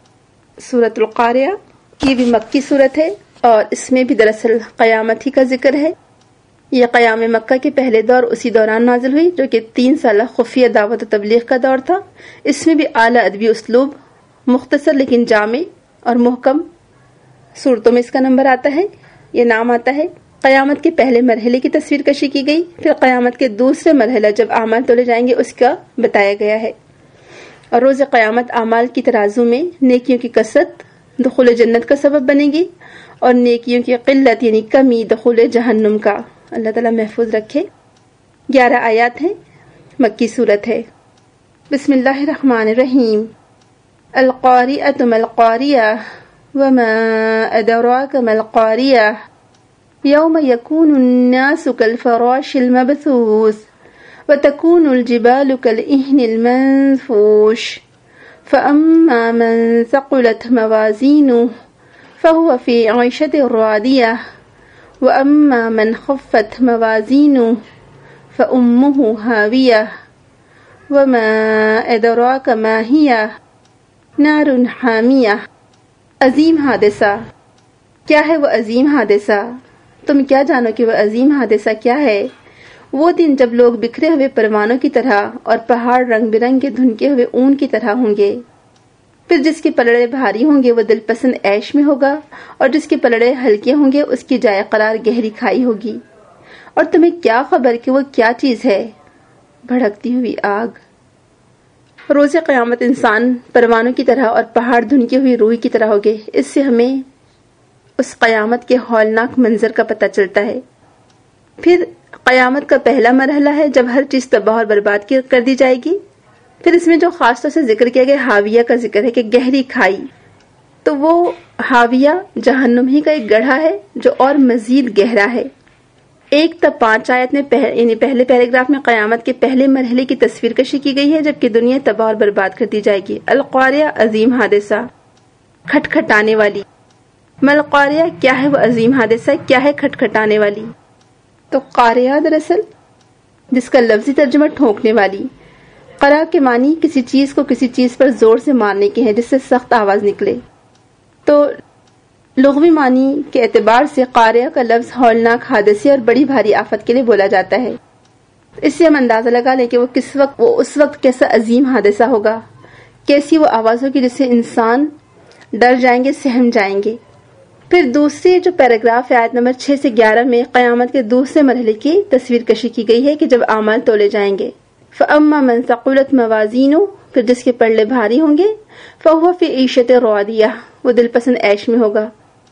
سورۃ القاریہ یہ بھی مکی صورت ہے اور اس میں بھی دراصل قیامت ہی کا ذکر ہے۔ یہ قیام مکہ کے پہلے دور اسی دوران نازل ہوئی جو کہ 3 سالہ خفیہ دعوت و تبلیغ کا دور تھا۔ اس میں بھی اعلیٰ ادبی اسلوب، مختصر لیکن جامع اور محکم صورتوں میں اس کا نمبر آتا ہے، یہ نام آتا ہے۔ قیامت کے پہلے مرحلے کی تصویر کشی کی گئی، پھر قیامت کے دوسرے مرحلہ جب اعمال تولے جائیں گے اس کا بتایا گیا ہے، اور روز قیامت اعمال کی ترازو میں نیکیوں کی کثرت دخول جنت کا سبب بنے گی اور نیکیوں کی قلت یعنی کمی دخول جہنم کا۔ اللہ تعالیٰ محفوظ رکھے۔ 11 آیات ہیں، مکی صورت ہے۔ بسم اللہ الرحمن الرحیم۔ القاریۃ ما القاریہ وما ادراک ما القاریہ یوم یکون الناس کالفراش المبثوث وتكون الجبال كالعهن المنفوش فأما من ثقلت موازينه فهو في عيشة راضية وأما من خفت موازينه فأمه هاوية وما أدراك ما هي نار حامية۔ عظیم حادثہ کیا ہے؟ وہ عظیم حادثہ تم کیا جانو کہ وہ عظیم حادثہ کیا ہے؟ وہ دن جب لوگ بکھرے ہوئے پروانوں کی طرح اور پہاڑ رنگ برنگ کے دھنکے ہوئے اون کی طرح ہوں گے۔ پھر جس کے پلڑے بھاری ہوں گے وہ دل پسند عیش میں ہوگا، اور جس کے پلڑے ہلکے ہوں گے اس کی جائے قرار گہری کھائی ہوگی۔ اور تمہیں کیا خبر کہ وہ کیا چیز ہے؟ بھڑکتی ہوئی آگ۔ روز قیامت انسان پروانوں کی طرح اور پہاڑ دھنکی ہوئی روئی کی طرح ہوگے۔ اس سے ہمیں اس قیامت کے ہولناک منظر کا پتہ چلتا ہے۔ پھر قیامت کا پہلا مرحلہ ہے جب ہر چیز تباہ اور برباد کر دی جائے گی۔ پھر اس میں جو خاص طور سے ذکر کیا گیا ہاویہ کا ذکر ہے کہ گہری کھائی، تو وہ ہاویہ جہنم ہی کا ایک گڑھا ہے جو اور مزید گہرا ہے۔ 1 تا 5 آیت میں یعنی پہلے پیراگراف میں قیامت کے پہلے مرحلے کی تصویر کشی کی گئی ہے جبکہ دنیا تباہ اور برباد کر دی جائے گی۔ القاریہ عظیم حادثہ، کھٹکھٹانے والی۔ ملقاریہ کیا ہے؟ وہ عظیم حادثہ کیا ہے؟ کھٹکھٹانے والی۔ تو قاریہ دراصل جس کا لفظی ترجمہ ٹھونکنے والی، قرا کے معنی کسی چیز کو کسی چیز پر زور سے مارنے کے ہیں جس سے سخت آواز نکلے۔ تو لغوی معنی کے اعتبار سے قاریہ کا لفظ ہولناک حادثے اور بڑی بھاری آفت کے لیے بولا جاتا ہے۔ اس سے ہم اندازہ لگا لیں کہ وہ اس وقت کیسا عظیم حادثہ ہوگا، کیسی وہ آواز ہوگی جس سے انسان ڈر جائیں گے، سہم جائیں گے۔ پھر دوسری جو پیراگراف ہے آیت نمبر 6 سے 11 میں قیامت کے دوسرے مرحلے کی تصویر کشی کی گئی ہے کہ جب اعمال تولے جائیں گے۔ فَأَمَّا مَنْ ثَقُلَتْ مَوَازِينُهُ، پھر جس کے پلڑے بھاری ہوں گے، فَهُوَ فِي عِيشَةٍ رَاضِيَةٍ، وہ دل پسند عیش میں ہوگا۔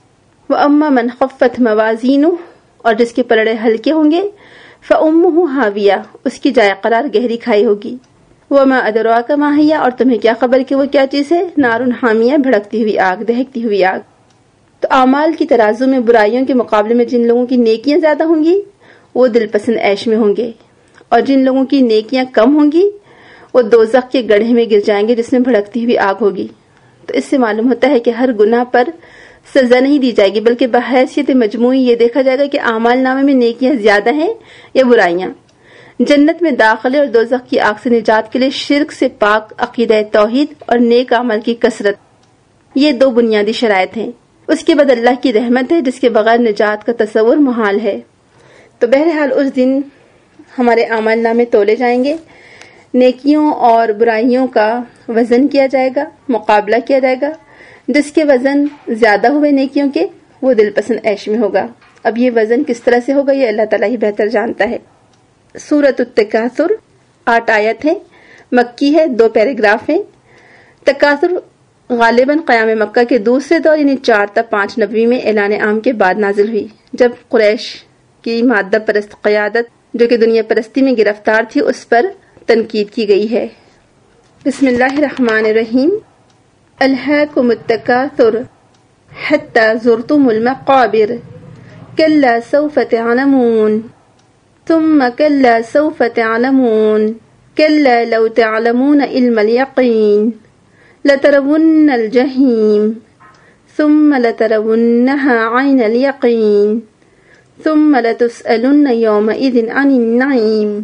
وَأَمَّا مَنْ خَفَّتْ مَوَازِينُهُ، اور جس کے پلڑے ہلکے ہوں گے، فَأُمُّهُ هَاوِيَةٌ، اس کی جائے قرار گہری کھائی ہوگی، وَمَا أَدْرَاكَ مَا هِيَ، اور تمہیں کیا خبر کہ وہ کیا چیز ہے، نَارٌ حَامِيَةٌ، بھڑکتی ہوئی آگ، دہکتی ہوئی آگ۔ تو اعمال کی ترازو میں برائیوں کے مقابلے میں جن لوگوں کی نیکیاں زیادہ ہوں گی وہ دل پسند عیش میں ہوں گے، اور جن لوگوں کی نیکیاں کم ہوں گی وہ دوزخ کے گڑھے میں گر جائیں گے جس میں بھڑکتی ہوئی آگ ہوگی۔ تو اس سے معلوم ہوتا ہے کہ ہر گناہ پر سزا نہیں دی جائے گی، بلکہ بحیثیت مجموعی یہ دیکھا جائے گا کہ اعمال نامے میں نیکیاں زیادہ ہیں یا برائیاں۔ جنت میں داخلے اور دوزخ کی آگ سے نجات کے لیے شرک سے پاک عقیدہ توحید اور نیک عمل کی کثرت، یہ دو بنیادی شرائط ہیں۔ اس کے بعد اللہ کی رحمت ہے جس کے بغیر نجات کا تصور محال ہے۔ تو بہرحال اس دن ہمارے اعمال نامے تولے جائیں گے، نیکیوں اور برائیوں کا وزن کیا جائے گا، مقابلہ کیا جائے گا۔ جس کے وزن زیادہ ہوئے نیکیوں کے وہ دل پسند عیش میں ہوگا۔ اب یہ وزن کس طرح سے ہوگا یہ اللہ تعالیٰ ہی بہتر جانتا ہے۔ سورۃ التکاثر 8 آیت ہے، مکی ہے، 2 پیراگراف ہیں۔ تکاثر غالباً قیام مکہ کے دوسرے دور یعنی 4 تا 5 نبوی میں اعلان عام کے بعد نازل ہوئی، جب قریش کی مادہ پرست قیادت جو کہ دنیا پرستی میں گرفتار تھی اس پر تنقید کی گئی ہے۔ بسم اللہ الرحمن الرحیم۔ الہاکم التکاثر حتی زرتم المقابر کلا سوف تعلمون ثم کلا سوف تعلمون کلا لو تعلمون علم الیقین لترون الجحیم ثم لترونها عین الیقین ثم لتسألن یومئذ عن النعیم۔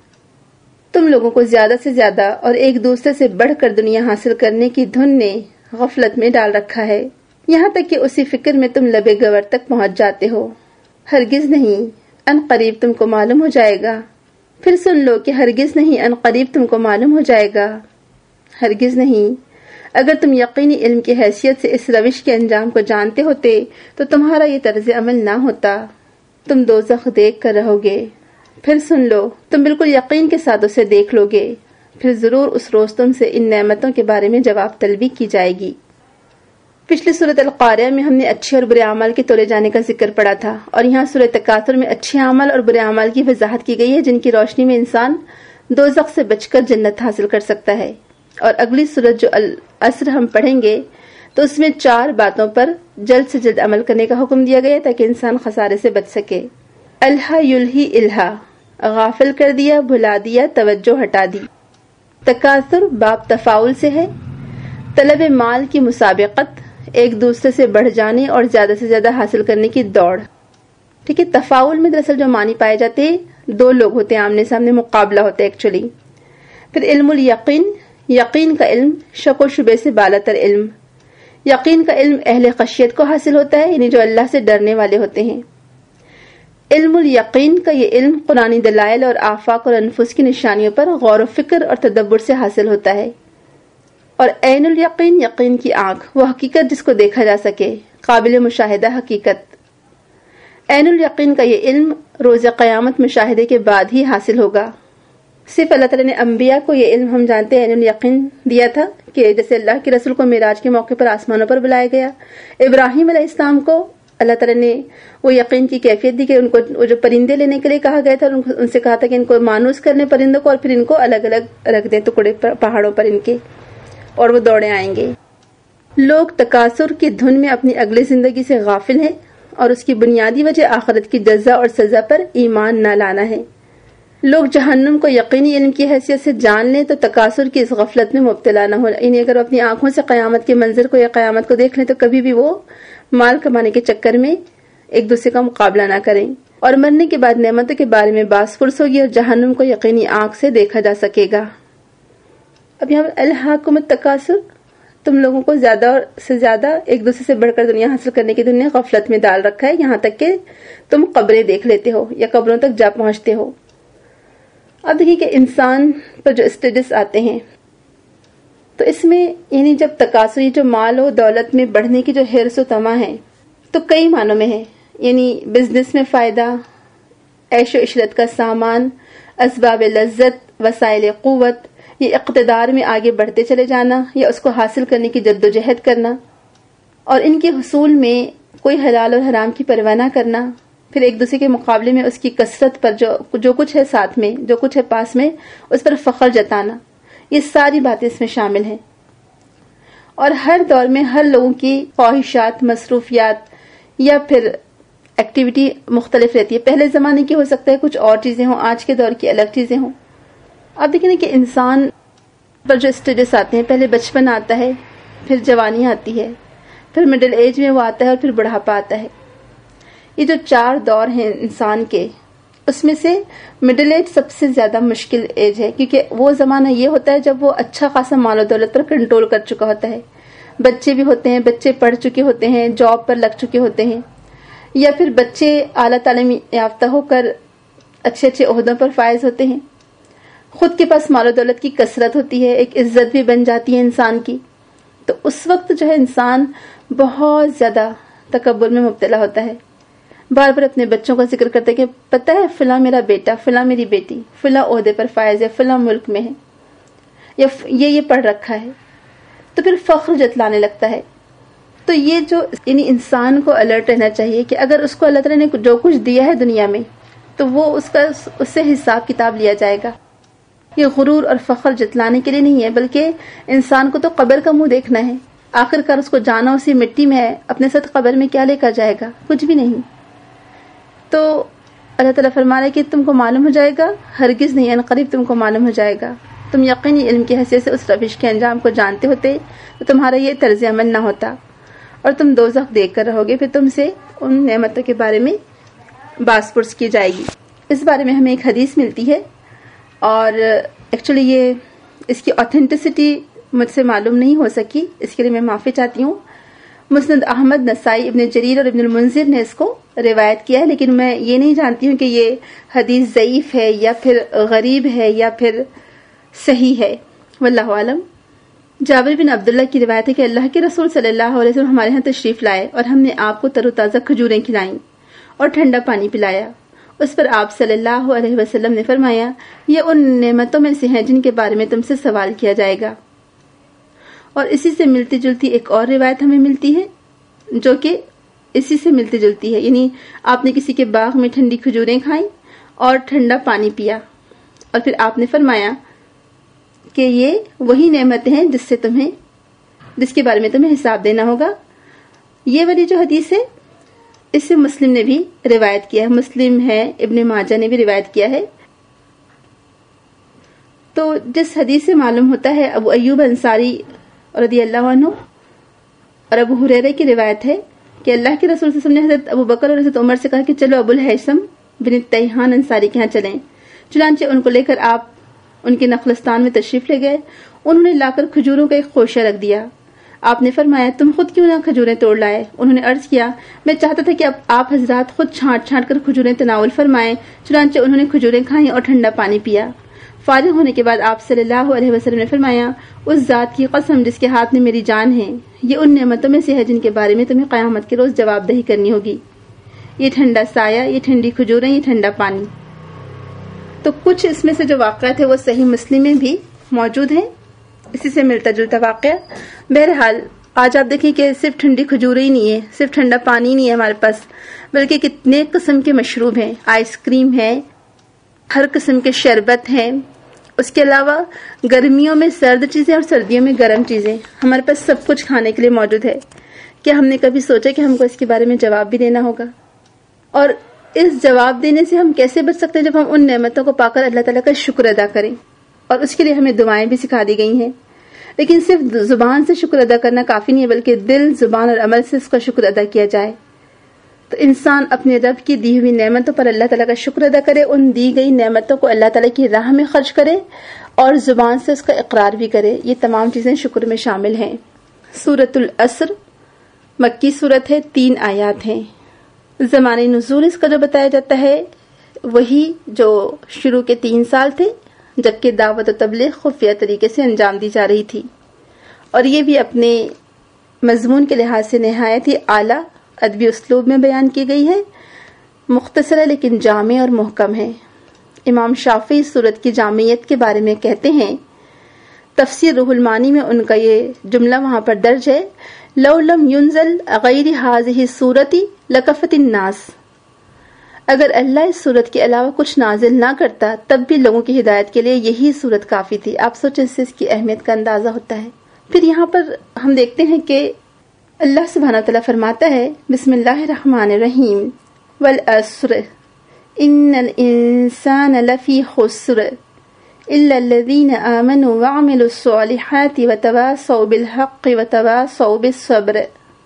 تم لوگوں کو زیادہ سے زیادہ اور ایک دوسرے سے بڑھ کر دنیا حاصل کرنے کی دھن نے غفلت میں ڈال رکھا ہے، یہاں تک کہ اسی فکر میں تم لبے گور تک پہنچ جاتے ہو۔ ہرگز نہیں، ان قریب تم کو معلوم ہو جائے گا۔ پھر سن لو کہ ہرگز نہیں، ان قریب تم کو معلوم ہو جائے گا۔ ہرگز نہیں، اگر تم یقینی علم کی حیثیت سے اس روش کے انجام کو جانتے ہوتے تو تمہارا یہ طرز عمل نہ ہوتا، تم دوزخ دیکھ کر رہو گے۔ پھر سن لو، تم بالکل یقین کے ساتھ اسے دیکھ لو گے، پھر ضرور اس روز تم سے ان نعمتوں کے بارے میں جواب طلبی کی جائے گی۔ پچھلی سورۃ القاریہ میں ہم نے اچھے اور برے اعمال کے تولے جانے کا ذکر پڑھا تھا، اور یہاں سورۃ تکاثر میں اچھے اعمال اور برے اعمال کی وضاحت کی گئی ہے جن کی روشنی میں انسان دوزخ سے بچ کر جنت حاصل کر سکتا ہے۔ اور اگلی سورۃ جو العصر ہم پڑھیں گے تو اس میں 4 باتوں پر جلد سے جلد عمل کرنے کا حکم دیا گیا تاکہ انسان خسارے سے بچ سکے۔ الہا یلہی الہا، غافل کر دیا، بھلا دیا، توجہ ہٹا دی۔ تکاثر باب تفاعل سے ہے، طلب مال کی مسابقت، ایک دوسرے سے بڑھ جانے اور زیادہ سے زیادہ حاصل کرنے کی دوڑ۔ ٹھیک ہے، تفاعل میں دراصل جو معنی پائے جاتے ہیں، 2 لوگ ہوتے ہیں آمنے سامنے، مقابلہ ہوتا ہے ایکچولی۔ پھر علم الیقین، یقین کا علم، شک و شبے سے بالاتر علم۔ یقین کا علم اہل خشیت کو حاصل ہوتا ہے، یعنی جو اللہ سے ڈرنے والے ہوتے ہیں۔ علم الیقین کا یہ علم قرآنی دلائل اور آفاق اور انفس کی نشانیوں پر غور و فکر اور تدبر سے حاصل ہوتا ہے۔ اور عین الیقین، یقین کی آنکھ، وہ حقیقت جس کو دیکھا جا سکے، قابل مشاہدہ حقیقت۔ عین الیقین کا یہ علم روز قیامت مشاہدے کے بعد ہی حاصل ہوگا۔ صرف اللہ تعالیٰ نے انبیاء کو یہ علم ہم جانتے ہیں عین الیقین دیا تھا، کہ جیسے اللہ کے رسول کو معراج کے موقع پر آسمانوں پر بلایا گیا، ابراہیم علیہ السلام کو اللہ تعالیٰ نے وہ یقین کی کیفیت دی کہ ان کو جو پرندے لینے کے لیے کہا گیا تھا ان سے کہا تھا کہ ان کو مانوس کرنے پرندوں کو اور پھر ان کو الگ الگ رکھ دیں ٹکڑے پہاڑوں پر ان کے، اور وہ دوڑے آئیں گے۔ لوگ تکاثر کی دھن میں اپنی اگلی زندگی سے غافل ہیں، اور اس کی بنیادی وجہ آخرت کی جزا اور سزا پر ایمان نہ لانا ہے۔ لوگ جہنم کو یقینی علم کی حیثیت سے جان لیں تو تکاثر کی اس غفلت میں مبتلا نہ ہو، یعنی اگر اپنی آنکھوں سے قیامت کے منظر کو یا قیامت کو دیکھ لیں تو کبھی بھی وہ مال کمانے کے چکر میں ایک دوسرے کا مقابلہ نہ کریں، اور مرنے کے بعد نعمتوں کے بارے میں باس پرس ہوگی اور جہنم کو یقینی آنکھ سے دیکھا جا سکے گا۔ اب یہاں الہاکم التکاثر، تم لوگوں کو زیادہ سے زیادہ ایک دوسرے سے بڑھ کر دنیا حاصل کرنے کی دنیا غفلت میں ڈال رکھا ہے، یہاں تک کہ تم قبریں دیکھ لیتے ہو یا قبروں تک جا پہنچتے ہو۔ اب دیکھیے کہ انسان پر جو اسٹیٹس آتے ہیں تو اس میں یعنی جب تکاثری جو مال و دولت میں بڑھنے کی جو حرص و طمع ہے تو کئی معنوں میں ہے، یعنی بزنس میں فائدہ، عیش و عشرت کا سامان، اسباب لذت، وسائل قوت، یہ اقتدار میں آگے بڑھتے چلے جانا یا اس کو حاصل کرنے کی جد و جہد کرنا، اور ان کے حصول میں کوئی حلال اور حرام کی پرواہ نہ کرنا، پھر ایک دوسرے کے مقابلے میں اس کی کثرت پر جو کچھ ہے ساتھ میں، جو کچھ ہے پاس میں، اس پر فخر جتانا، یہ ساری باتیں اس میں شامل ہیں۔ اور ہر دور میں ہر لوگوں کی خواہشات، مصروفیات یا پھر ایکٹیویٹی مختلف رہتی ہے۔ پہلے زمانے کی ہو سکتا ہے کچھ اور چیزیں ہوں، آج کے دور کی الگ چیزیں ہوں۔ آپ دیکھیں نا کہ انسان پر جو اسٹیجز آتے ہیں، پہلے بچپن آتا ہے، پھر جوانی آتی ہے، پھر مڈل ایج میں وہ آتا ہے، اور پھر بڑھاپا آتا ہے۔ یہ جو 4 دور ہیں انسان کے، اس میں سے مڈل ایج سب سے زیادہ مشکل ایج ہے، کیونکہ وہ زمانہ یہ ہوتا ہے جب وہ اچھا خاصا مال و دولت پر کنٹرول کر چکا ہوتا ہے، بچے بھی ہوتے ہیں، بچے پڑھ چکے ہوتے ہیں، جاب پر لگ چکے ہوتے ہیں، یا پھر بچے اعلیٰ تعلیم یافتہ ہو کر اچھے اچھے عہدوں پر فائز ہوتے ہیں، خود کے پاس مال و دولت کی کثرت ہوتی ہے، ایک عزت بھی بن جاتی ہے انسان کی۔ تو اس وقت جو ہے انسان بہت زیادہ تکبر میں مبتلا ہوتا ہے، بار بار اپنے بچوں کا ذکر کرتے کہ پتہ ہے فلاں میرا بیٹا، فلاں میری بیٹی فلاں عہدے پر فائز ہے، فلاں ملک میں ہے، یا یہ پڑھ رکھا ہے، تو پھر فخر جتلانے لگتا ہے۔ تو یہ جو یعنی انسان کو الرٹ رہنا چاہیے کہ اگر اس کو اللہ تعالیٰ نے جو کچھ دیا ہے دنیا میں، تو وہ اس سے حساب کتاب لیا جائے گا۔ یہ غرور اور فخر جتلانے کے لیے نہیں ہے، بلکہ انسان کو تو قبر کا منہ دیکھنا ہے۔ آخر کار اس کو جانا اسی مٹی میں ہے، اپنے ساتھ قبر میں کیا لے کر جائے گا؟ کچھ بھی نہیں۔ تو اللہ تعالیٰ فرما رہا ہے کہ تم کو معلوم ہو جائے گا، ہرگز نہیں، ان قریب تم کو معلوم ہو جائے گا۔ تم یقینی علم کی حیثیت سے اس روش کے انجام کو جانتے ہوتے تو تمہارا یہ طرز عمل نہ ہوتا، اور تم دوزخ دیکھ کر رہو گے، پھر تم سے ان نعمتوں کے بارے میں باز پرس کی جائے گی۔ اس بارے میں ہمیں ایک حدیث ملتی ہے، اور ایکچولی یہ اس کی آتھینٹسٹی مجھ سے معلوم نہیں ہو سکی، اس کے لیے میں معافی چاہتی ہوں۔ مسند احمد، نسائی، ابن جریر اور ابن المنذر نے اس کو روایت کیا ہے، لیکن میں یہ نہیں جانتی ہوں کہ یہ حدیث ضعیف ہے یا پھر غریب ہے یا پھر صحیح ہے، واللہ عالم۔ جابر بن عبداللہ کی روایت ہے کہ اللہ کے رسول صلی اللہ علیہ وسلم ہمارے ہاں تشریف لائے، اور ہم نے آپ کو تر و تازہ کھجوریں کھلائیں اور ٹھنڈا پانی پلایا۔ اس پر آپ صلی اللہ علیہ وسلم نے فرمایا، یہ ان نعمتوں میں سے ہیں جن کے بارے میں تم سے سوال کیا جائے گا۔ اور اسی سے ملتی جلتی ایک اور روایت ہمیں ملتی ہے جو کہ اسی سے ملتی جلتی ہے، یعنی آپ نے کسی کے باغ میں ٹھنڈی کھجوریں کھائیں اور ٹھنڈا پانی پیا، اور پھر آپ نے فرمایا کہ یہ وہی نعمتیں ہیں جس کے بارے میں تمہیں حساب دینا ہوگا۔ یہ والی جو حدیث ہے اس سے مسلم نے بھی روایت کیا ہے، مسلم ہے، ابن ماجہ نے بھی روایت کیا ہے۔ تو جس حدیث سے معلوم ہوتا ہے، ابو ایوب انصاری رضی اللہ عنہ اور ابو ہریرہ کی روایت ہے کہ اللہ کے رسول صلی اللہ علیہ وسلم نے حضرت ابو بکر اور حضرت عمر سے کہا کہ چلو ابو الہیثم بن تیہان انصاری کے ہاں چلیں۔ چنانچہ ان کو لے کر آپ ان کے نخلستان میں تشریف لے گئے۔ انہوں نے لا کر کھجوروں کا ایک خوشہ رکھ دیا۔ آپ نے فرمایا تم خود کیوں نہ کھجوریں توڑ لائے؟ انہوں نے عرض کیا میں چاہتا تھا کہ آپ حضرات خود چھانٹ چھانٹ کر کھجوریں تناول فرمائیں۔ چنانچہ انہوں نے کھجوریں کھائیں اور ٹھنڈا پانی پیا۔ فارغ ہونے کے بعد آپ صلی اللہ علیہ وسلم نے فرمایا اس ذات کی قسم جس کے ہاتھ میں میری جان ہے، یہ ان نعمتوں میں سے ہے جن کے بارے میں تمہیں قیامت کے روز جواب دہی کرنی ہوگی۔ یہ ٹھنڈا سایہ، یہ ٹھنڈی کھجوریں، یہ ٹھنڈا پانی۔ تو کچھ اس میں سے جو واقعات ہے وہ صحیح مسلم میں بھی موجود ہیں، اسی سے ملتا جلتا واقعہ۔ بہرحال آج آپ دیکھیں کہ صرف ٹھنڈی کھجوریں ہی نہیں ہے، صرف ٹھنڈا پانی نہیں ہے ہمارے پاس، بلکہ کتنے قسم کے مشروب ہیں، آئس کریم ہے، ہر قسم کے شربت ہیں، اس کے علاوہ گرمیوں میں سرد چیزیں اور سردیوں میں گرم چیزیں، ہمارے پاس سب کچھ کھانے کے لیے موجود ہے۔ کیا ہم نے کبھی سوچا کہ ہم کو اس کے بارے میں جواب بھی دینا ہوگا؟ اور اس جواب دینے سے ہم کیسے بچ سکتے ہیں؟ جب ہم ان نعمتوں کو پا کر اللہ تعالیٰ کا شکر ادا کریں، اور اس کے لیے ہمیں دعائیں بھی سکھا دی گئی ہیں۔ لیکن صرف زبان سے شکر ادا کرنا کافی نہیں ہے، بلکہ دل، زبان اور عمل سے اس کا شکر ادا کیا جائے۔ تو انسان اپنے رب کی دی ہوئی نعمتوں پر اللہ تعالیٰ کا شکر ادا کرے، ان دی گئی نعمتوں کو اللہ تعالیٰ کی راہ میں خرچ کرے، اور زبان سے اس کا اقرار بھی کرے۔ یہ تمام چیزیں شکر میں شامل ہیں۔ سورۃ العصر مکی سورت ہے، 3 آیات ہیں۔ زمانۂ نزول اس کا جو بتایا جاتا ہے وہی جو شروع کے 3 سال تھے، جبکہ دعوت و تبلیغ خفیہ طریقے سے انجام دی جا رہی تھی، اور یہ بھی اپنے مضمون کے لحاظ سے نہایت ہی اعلیٰ ادبی اسلوب میں بیان کی گئی ہے، مختصر ہے لیکن جامع اور محکم ہے۔ امام شافعی سورت کی جامعیت کے بارے میں کہتے ہیں تفسیر روح المانی میں ان کا یہ جملہ وہاں پر درج ہے، لو لم ينزل غیر هذه السورۃ لکفت الناس، اگر اللہ اس صورت کے علاوہ کچھ نازل نہ کرتا تب بھی لوگوں کی ہدایت کے لیے یہی صورت کافی تھی۔ آپ سوچیں، اس سے اس کی اہمیت کا اندازہ ہوتا ہے۔ پھر یہاں پر ہم دیکھتے ہیں کہ اللہ سبحانہ وتعالیٰ فرماتا ہے، بسم اللہ الرحمن الرحیم، والعصر ان الانسان لفی خسر الا الذین آمنوا وعملوا الصالحات وتواصوا بالحق وتواصوا بالصبر۔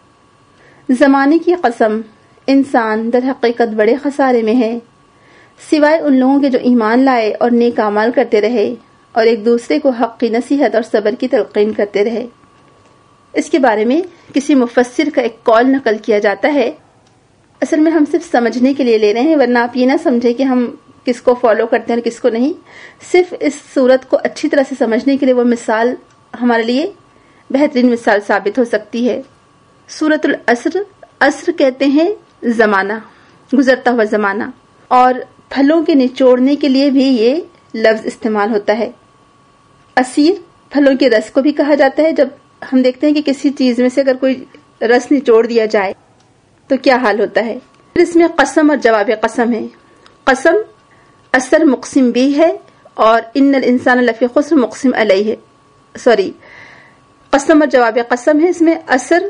زمانے کی قسم، انسان در حقیقت بڑے خسارے میں ہے، سوائے ان لوگوں کے جو ایمان لائے اور نیک اعمال کرتے رہے اور ایک دوسرے کو حق کی نصیحت اور صبر کی تلقین کرتے رہے۔ اس کے بارے میں کسی مفسر کا ایک قول نقل کیا جاتا ہے، اصل میں ہم صرف سمجھنے کے لیے لے رہے ہیں، ورنہ آپ یہ نہ سمجھے کہ ہم کس کو فالو کرتے ہیں اور کس کو نہیں، صرف اس صورت کو اچھی طرح سے سمجھنے کے لیے وہ مثال ہمارے لیے بہترین مثال ثابت ہو سکتی ہے۔ سورۃ العصر، عصر کہتے ہیں زمانہ، گزرتا ہوا زمانہ، اور پھلوں کے نچوڑنے کے لیے بھی یہ لفظ استعمال ہوتا ہے۔ عصیر پھلوں کے رس کو بھی کہا جاتا ہے۔ جب ہم دیکھتے ہیں کہ کسی چیز میں سے اگر کوئی رس نچوڑ دیا جائے تو کیا حال ہوتا ہے۔ پھر اس میں قسم اور جواب قسم ہے۔ قسم عصر مقسم بھی ہے اور ان الانسان لفی خسر مقسم علیہ ہے، قسم اور جواب قسم ہے، اس میں عصر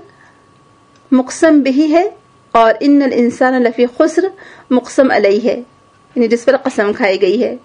مقسم بھی ہے اور ان الانسان لفی خسر مقسم علیہ ہے، یعنی جس پر قسم کھائی گئی ہے،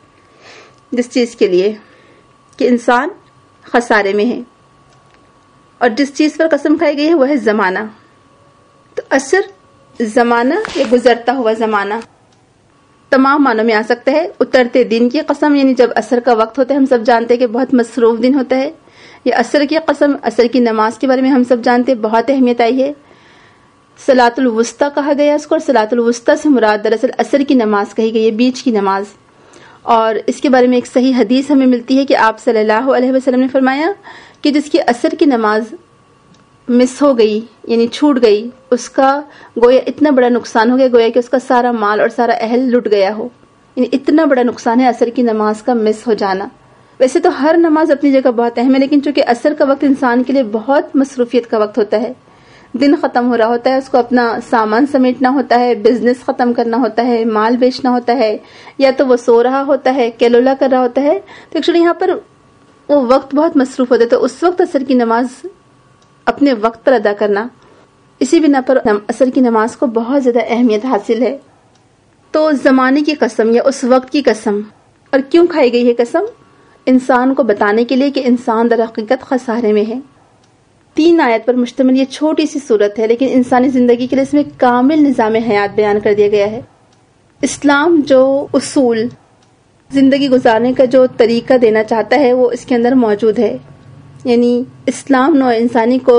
جس چیز کے لیے کہ انسان خسارے میں ہے، اور جس چیز پر قسم کھائی گئی ہے وہ ہے زمانہ۔ تو عصر زمانہ یا گزرتا ہوا زمانہ تمام معنوں میں آ سکتا ہے۔ اترتے دن کی قسم، یعنی جب عصر کا وقت ہوتا ہے، ہم سب جانتے ہیں کہ بہت مصروف دن ہوتا ہے، یا عصر کی قسم، عصر کی نماز کے بارے میں ہم سب جانتے ہیں بہت اہمیت آئی ہے، صلاۃ الوسطیٰ کہا گیا اس کو، اور صلاۃ الوسطیٰ سے مراد دراصل عصر کی نماز کہی گئی ہے، بیچ کی نماز۔ اور اس کے بارے میں ایک صحیح حدیث ہمیں ملتی ہے کہ آپ صلی اللہ علیہ وسلم نے فرمایا کہ جس کی عصر کی نماز مس ہو گئی، یعنی چھوٹ گئی، اس کا گویا اتنا بڑا نقصان ہو گیا، گویا کہ اس کا سارا مال اور سارا اہل لٹ گیا ہو، یعنی اتنا بڑا نقصان ہے عصر کی نماز کا مس ہو جانا۔ ویسے تو ہر نماز اپنی جگہ بہت اہم ہے، لیکن چونکہ عصر کا وقت انسان کے لیے بہت مصروفیت کا وقت ہوتا ہے، دن ختم ہو رہا ہوتا ہے، اس کو اپنا سامان سمیٹنا ہوتا ہے، بزنس ختم کرنا ہوتا ہے، مال بیچنا ہوتا ہے، یا تو وہ سو رہا ہوتا ہے، کیلولا کر رہا ہوتا ہے، تو ایکچولی یہاں پر وہ وقت بہت مصروف ہوتا ہے، تو اس وقت عصر کی نماز اپنے وقت پر ادا کرنا، اسی بنا پر عصر کی نماز کو بہت زیادہ اہمیت حاصل ہے۔ تو زمانے کی قسم یا اس وقت کی قسم، اور کیوں کھائی گئی ہے قسم؟ انسان کو بتانے کے لیے کہ انسان در حقیقت خسارے میں ہے۔ 3 آیت پر مشتمل یہ چھوٹی سی صورت ہے، لیکن انسانی زندگی کے لیے اس میں کامل نظام حیات بیان کر دیا گیا ہے۔ اسلام جو اصول زندگی گزارنے کا جو طریقہ دینا چاہتا ہے وہ اس کے اندر موجود ہے، یعنی اسلام نوع انسانی کو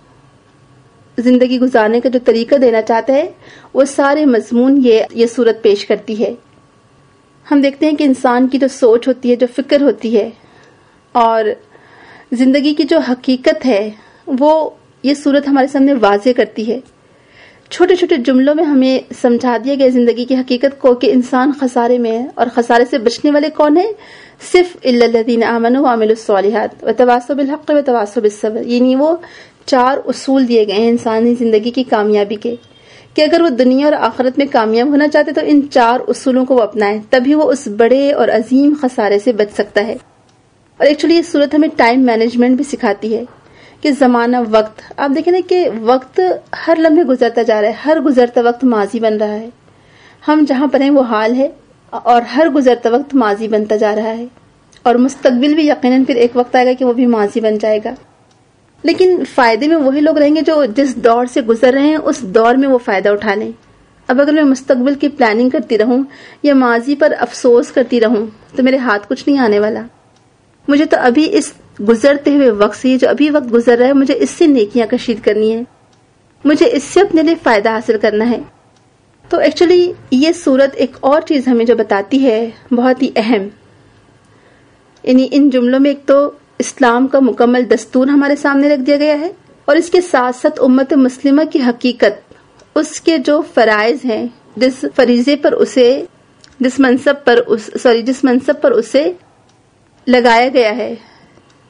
زندگی گزارنے کا جو طریقہ دینا چاہتا ہے وہ سارے مضمون یہ صورت پیش کرتی ہے۔ ہم دیکھتے ہیں کہ انسان کی جو سوچ ہوتی ہے، جو فکر ہوتی ہے، اور زندگی کی جو حقیقت ہے وہ یہ صورت ہمارے سامنے واضح کرتی ہے۔ چھوٹے چھوٹے جملوں میں ہمیں سمجھا دیا گیا زندگی کی حقیقت کو کہ انسان خسارے میں ہے، اور خسارے سے بچنے والے کون ہیں؟ صرف الا الذین آمنوا وعملوا الصالحات وتواصوا بالحق وتواصوا بالصبر، یعنی وہ 4 اصول دیے گئے ہیں انسانی زندگی کی کامیابی کے، کہ اگر وہ دنیا اور آخرت میں کامیاب ہونا چاہتے تو ان 4 اصولوں کو وہ اپنائے، تبھی وہ اس بڑے اور عظیم خسارے سے بچ سکتا ہے۔ اور ایکچولی یہ صورت ہمیں ٹائم مینجمنٹ بھی سکھاتی ہے کہ زمانہ، وقت، آپ دیکھیں نا کہ وقت ہر لمحے گزرتا جا رہا ہے، ہر گزرتا وقت ماضی بن رہا ہے، ہم جہاں پر ہیں وہ حال ہے، اور ہر گزرتا وقت ماضی بنتا جا رہا ہے، اور مستقبل بھی یقیناً پھر ایک وقت آئے گا کہ وہ بھی ماضی بن جائے گا۔ لیکن فائدے میں وہی لوگ رہیں گے جو جس دور سے گزر رہے ہیں اس دور میں وہ فائدہ اٹھا لیں۔ اب اگر میں مستقبل کی پلاننگ کرتی رہوں یا ماضی پر افسوس کرتی رہوں تو میرے ہاتھ کچھ نہیں آنے والا۔ مجھے تو ابھی اس گزرتے ہوئے وقت سے، جو ابھی وقت گزر رہا ہے، مجھے اس سے نیکیاں کشید کرنی ہے، مجھے اس سے اپنے لیے فائدہ حاصل کرنا ہے۔ تو ایکچولی یہ صورت ایک اور چیز ہمیں جو بتاتی ہے بہت ہی اہم، یعنی ان جملوں میں ایک تو اسلام کا مکمل دستور ہمارے سامنے رکھ دیا گیا ہے، اور اس کے ساتھ ساتھ امت مسلمہ کی حقیقت، اس کے جو فرائض ہیں، جس فریضے پر اسے، جس منصب پر اسے لگایا گیا ہے،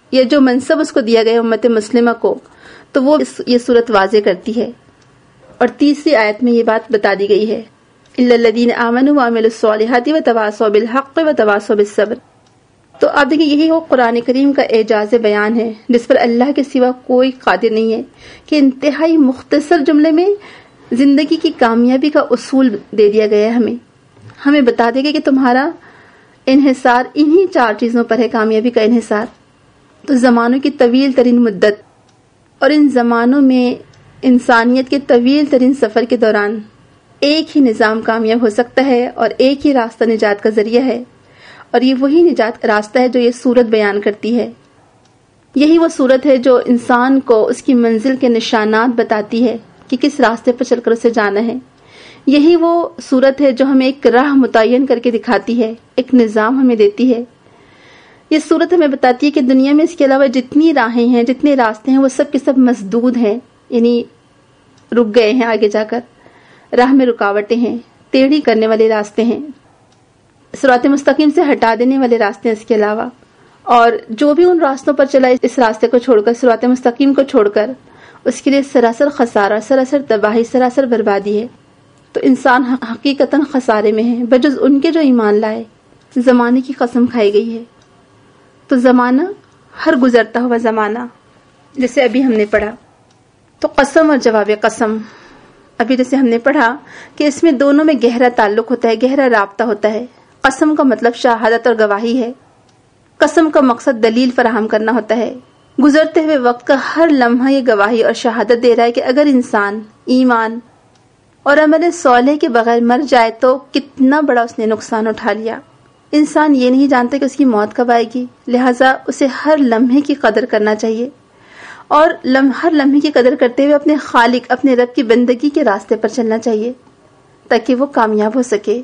یا جو منصب اس کو دیا گیا امت مسلمہ کو، تو وہ یہ صورت واضح کرتی ہے۔ اور تیسری آیت میں یہ بات بتا دی گئی ہے، الا الذین آمنوا وعملوا الصالحات وتواصوا بالحق وتواصوا بالصبر۔ تو آپ دیکھیں، یہی وہ قرآن کریم کا اعجاز بیان ہے جس پر اللہ کے سوا کوئی قادر نہیں ہے، کہ انتہائی مختصر جملے میں زندگی کی کامیابی کا اصول دے دیا گیا ہے۔ ہمیں بتا دے گا کہ تمہارا انحصار انہی 4 چیزوں پر ہے، کامیابی کا انحصار۔ تو زمانوں کی طویل ترین مدت، اور ان زمانوں میں انسانیت کے طویل ترین سفر کے دوران ایک ہی نظام کامیاب ہو سکتا ہے، اور ایک ہی راستہ نجات کا ذریعہ ہے، اور یہ وہی نجات راستہ ہے جو یہ سورت بیان کرتی ہے۔ یہی وہ سورت ہے جو انسان کو اس کی منزل کے نشانات بتاتی ہے کہ کس راستے پر چل کر اسے جانا ہے۔ یہی وہ سورت ہے جو ہمیں ایک راہ متعین کر کے دکھاتی ہے، ایک نظام ہمیں دیتی ہے۔ یہ سورت ہمیں بتاتی ہے کہ دنیا میں اس کے علاوہ جتنی راہیں ہیں، جتنے راستے ہیں، وہ سب کے سب مسدود ہیں، یعنی رک گئے ہیں۔ آگے جا کر راہ میں رکاوٹیں ہیں، ٹیڑھی کرنے والے راستے ہیں، صراط مستقیم سے ہٹا دینے والے راستے ہیں اس کے علاوہ۔ اور جو بھی ان راستوں پر چلا اس راستے کو چھوڑ کر، صراط مستقیم کو چھوڑ کر، اس کے لیے سراسر خسارہ، سراسر تباہی، سراسر بربادی ہے۔ تو انسان حقیقتاً خسارے میں ہے، بجز ان کے جو ایمان لائے۔ زمانے کی قسم کھائی گئی ہے۔ تو زمانہ، ہر گزرتا ہوا زمانہ، جیسے ابھی ہم نے پڑھا، تو قسم اور جواب قسم، ابھی جیسے ہم نے پڑھا کہ اس میں دونوں میں گہرا تعلق ہوتا ہے، گہرا رابطہ ہوتا ہے۔ قسم کا مطلب شہادت اور گواہی ہے۔ قسم کا مقصد دلیل فراہم کرنا ہوتا ہے۔ گزرتے ہوئے وقت کا ہر لمحہ یہ گواہی اور شہادت دے رہا ہے کہ اگر انسان ایمان اور عمل صالح کے بغیر مر جائے تو کتنا بڑا اس نے نقصان اٹھا لیا۔ انسان یہ نہیں جانتا کہ اس کی موت کب آئے گی، لہٰذا اسے ہر لمحے کی قدر کرنا چاہیے، اور ہر لمحے کی قدر کرتے ہوئے اپنے خالق، اپنے رب کی بندگی کے راستے پر چلنا چاہیے تاکہ وہ کامیاب ہو سکے۔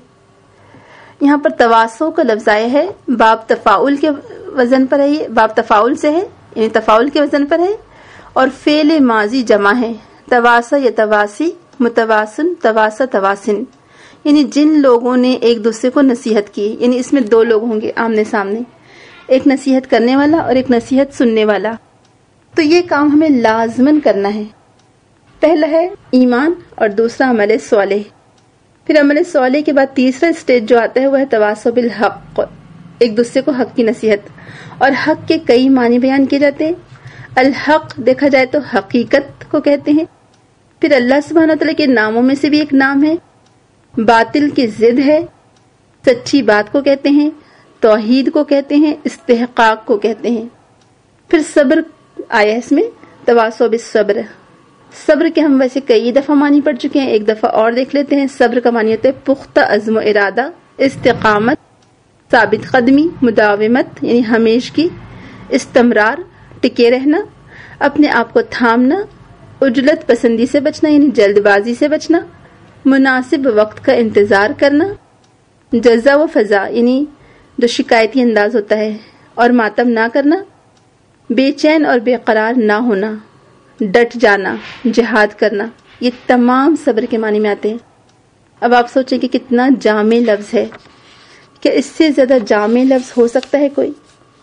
یہاں پر تواصو کا لفظ آیا ہے، باب تفاعل کے وزن پر ہے، یہ باب تفاعل سے ہے، یعنی تفاعل کے وزن پر ہے، اور فعل ماضی جمع ہے، تواسا یا تواسی، متواسن، تواسا تواسن، یعنی جن لوگوں نے ایک دوسرے کو نصیحت کی، یعنی اس میں 2 لوگ ہوں گے آمنے سامنے، ایک نصیحت کرنے والا اور ایک نصیحت سننے والا۔ تو یہ کام ہمیں لازماً کرنا ہے۔ پہلا ہے ایمان اور دوسرا عمل صالح۔ پھر عمل صالح کے بعد تیسرا اسٹیج جو آتا ہے وہ ہے تواصو بالحق، ایک دوسرے کو حق کی نصیحت۔ اور حق کے کئی معنی بیان کیے جاتے ہیں۔ الحق دیکھا جائے تو حقیقت کو کہتے ہیں، پھر اللہ سبحانہ وتعالی کے ناموں میں سے بھی ایک نام ہے، باطل کی ضد ہے، سچی بات کو کہتے ہیں، توحید کو کہتے ہیں، استحقاق کو کہتے ہیں۔ پھر صبر آیا اس میں، تواصو بالصبر۔ صبر کے ہم ویسے کئی دفعہ معنی پڑھ چکے ہیں، ایک دفعہ اور دیکھ لیتے ہیں۔ صبر کا معنی ہوتا ہے پختہ عزم و ارادہ، استقامت، ثابت قدمی، مداومت یعنی ہمیشگی، استمرار ٹکے رہنا، اپنے آپ کو تھامنا، عجلت پسندی سے بچنا یعنی جلد بازی سے بچنا، مناسب وقت کا انتظار کرنا، جزا و فضا یعنی جو شکایتی انداز ہوتا ہے، اور ماتم نہ کرنا، بے چین اور بے قرار نہ ہونا، ڈٹ جانا، جہاد کرنا، یہ تمام صبر کے معنی میں آتے ہیں۔ اب آپ سوچیں کہ کتنا جامع لفظ ہے، کیا اس سے زیادہ جامع لفظ ہو سکتا ہے کوئی؟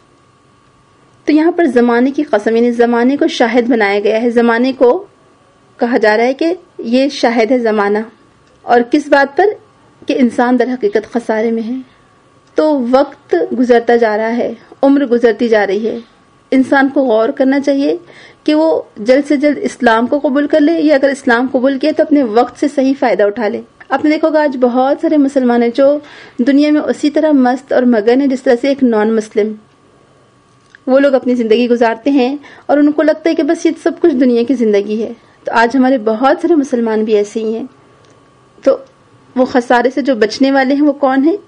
تو یہاں پر زمانے کی قسم یعنی زمانے کو شاہد بنایا گیا ہے۔ زمانے کو کہا جا رہا ہے کہ یہ شاہد ہے زمانہ، اور کس بات پر؟ کہ انسان در حقیقت خسارے میں ہے۔ تو وقت گزرتا جا رہا ہے، عمر گزرتی جا رہی ہے، انسان کو غور کرنا چاہیے کہ وہ جلد سے جلد اسلام کو قبول کر لے، یا اگر اسلام قبول کیا تو اپنے وقت سے صحیح فائدہ اٹھا لے۔ آپ نے دیکھا ہوگا آج بہت سارے مسلمان ہیں جو دنیا میں اسی طرح مست اور مگن ہے جس طرح سے ایک نان مسلم، وہ لوگ اپنی زندگی گزارتے ہیں اور ان کو لگتا ہے کہ بس یہ سب کچھ دنیا کی زندگی ہے۔ تو آج ہمارے بہت سارے مسلمان بھی ایسے ہی ہیں۔ تو وہ خسارے سے جو بچنے والے ہیں وہ کون ہیں؟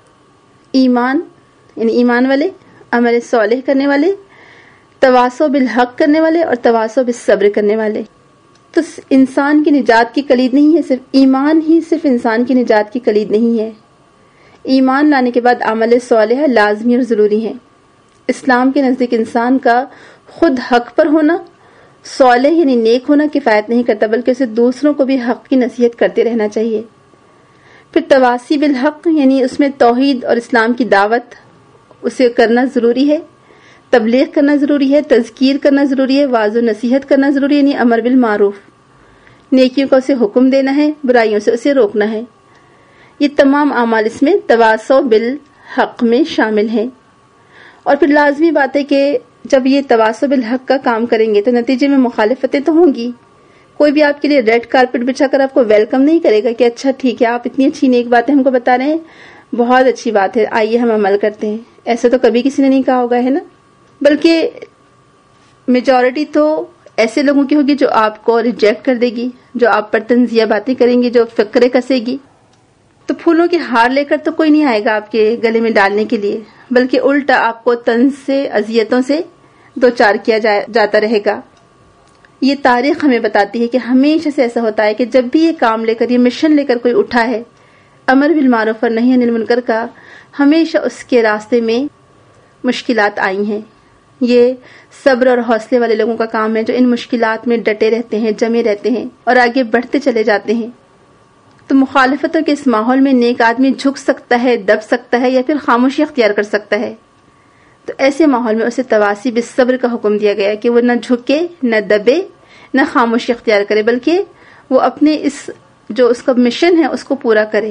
ایمان یعنی ایمان والے، عمل صالح کرنے والے، تواصو بالحق کرنے والے، اور تواصو بالصبر کرنے والے۔ تو انسان کی نجات کی کلید نہیں ہے صرف ایمان ہی، صرف انسان کی نجات کی کلید نہیں ہے۔ ایمان لانے کے بعد عمل صالح لازمی اور ضروری ہے۔ اسلام کے نزدیک انسان کا خود حق پر ہونا، صالح یعنی نیک ہونا کفایت نہیں کرتا، بلکہ اسے دوسروں کو بھی حق کی نصیحت کرتے رہنا چاہیے۔ پھر تواصی بالحق یعنی اس میں توحید اور اسلام کی دعوت اسے کرنا ضروری ہے۔ تبلیغ کرنا ضروری ہے، تذکیر کرنا ضروری ہے، واعظ و نصیحت کرنا ضروری ہے، یعنی امر بالمعروف، نیکیوں کا اسے حکم دینا ہے، برائیوں سے اسے روکنا ہے. یہ تمام اعمال اس میں تواصو بالحق میں شامل ہیں. اور پھر لازمی بات ہے کہ جب یہ تواصو بالحق کا کام کریں گے تو نتیجے میں مخالفتیں تو ہوں گی. کوئی بھی آپ کے لیے ریڈ کارپٹ بچھا کر آپ کو ویلکم نہیں کرے گا کہ اچھا ٹھیک ہے، آپ اتنی اچھی نیک باتیں ہم کو بتا رہے ہیں، بہت اچھی بات ہے، آئیے ہم عمل کرتے ہیں. ایسا تو کبھی کسی نے نہیں کہا ہوگا، ہے نا؟ بلکہ میجورٹی تو ایسے لوگوں کی ہوگی جو آپ کو ریجیکٹ کر دے گی، جو آپ پر طنزیہ باتیں کریں گی، جو فقرے کسے گی. تو پھولوں کے ہار لے کر تو کوئی نہیں آئے گا آپ کے گلے میں ڈالنے کے لیے، بلکہ الٹا آپ کو طنز سے، اذیتوں سے دوچار کیا جاتا رہے گا. یہ تاریخ ہمیں بتاتی ہے کہ ہمیشہ سے ایسا ہوتا ہے کہ جب بھی یہ کام لے کر، یہ مشن لے کر کوئی اٹھا ہے امر بالمعروف اور نہی عن المنکر کا، ہمیشہ اس کے راستے میں مشکلات آئی ہیں. یہ صبر اور حوصلے والے لوگوں کا کام ہے جو ان مشکلات میں ڈٹے رہتے ہیں، جمے رہتے ہیں اور آگے بڑھتے چلے جاتے ہیں. تو مخالفتوں کے اس ماحول میں نیک آدمی جھک سکتا ہے، دب سکتا ہے، یا پھر خاموشی اختیار کر سکتا ہے. تو ایسے ماحول میں اسے تواسی بالصبر کا حکم دیا گیا کہ وہ نہ جھکے، نہ دبے، نہ خاموشی اختیار کرے، بلکہ وہ اپنے جو اس کا مشن ہے اس کو پورا کرے.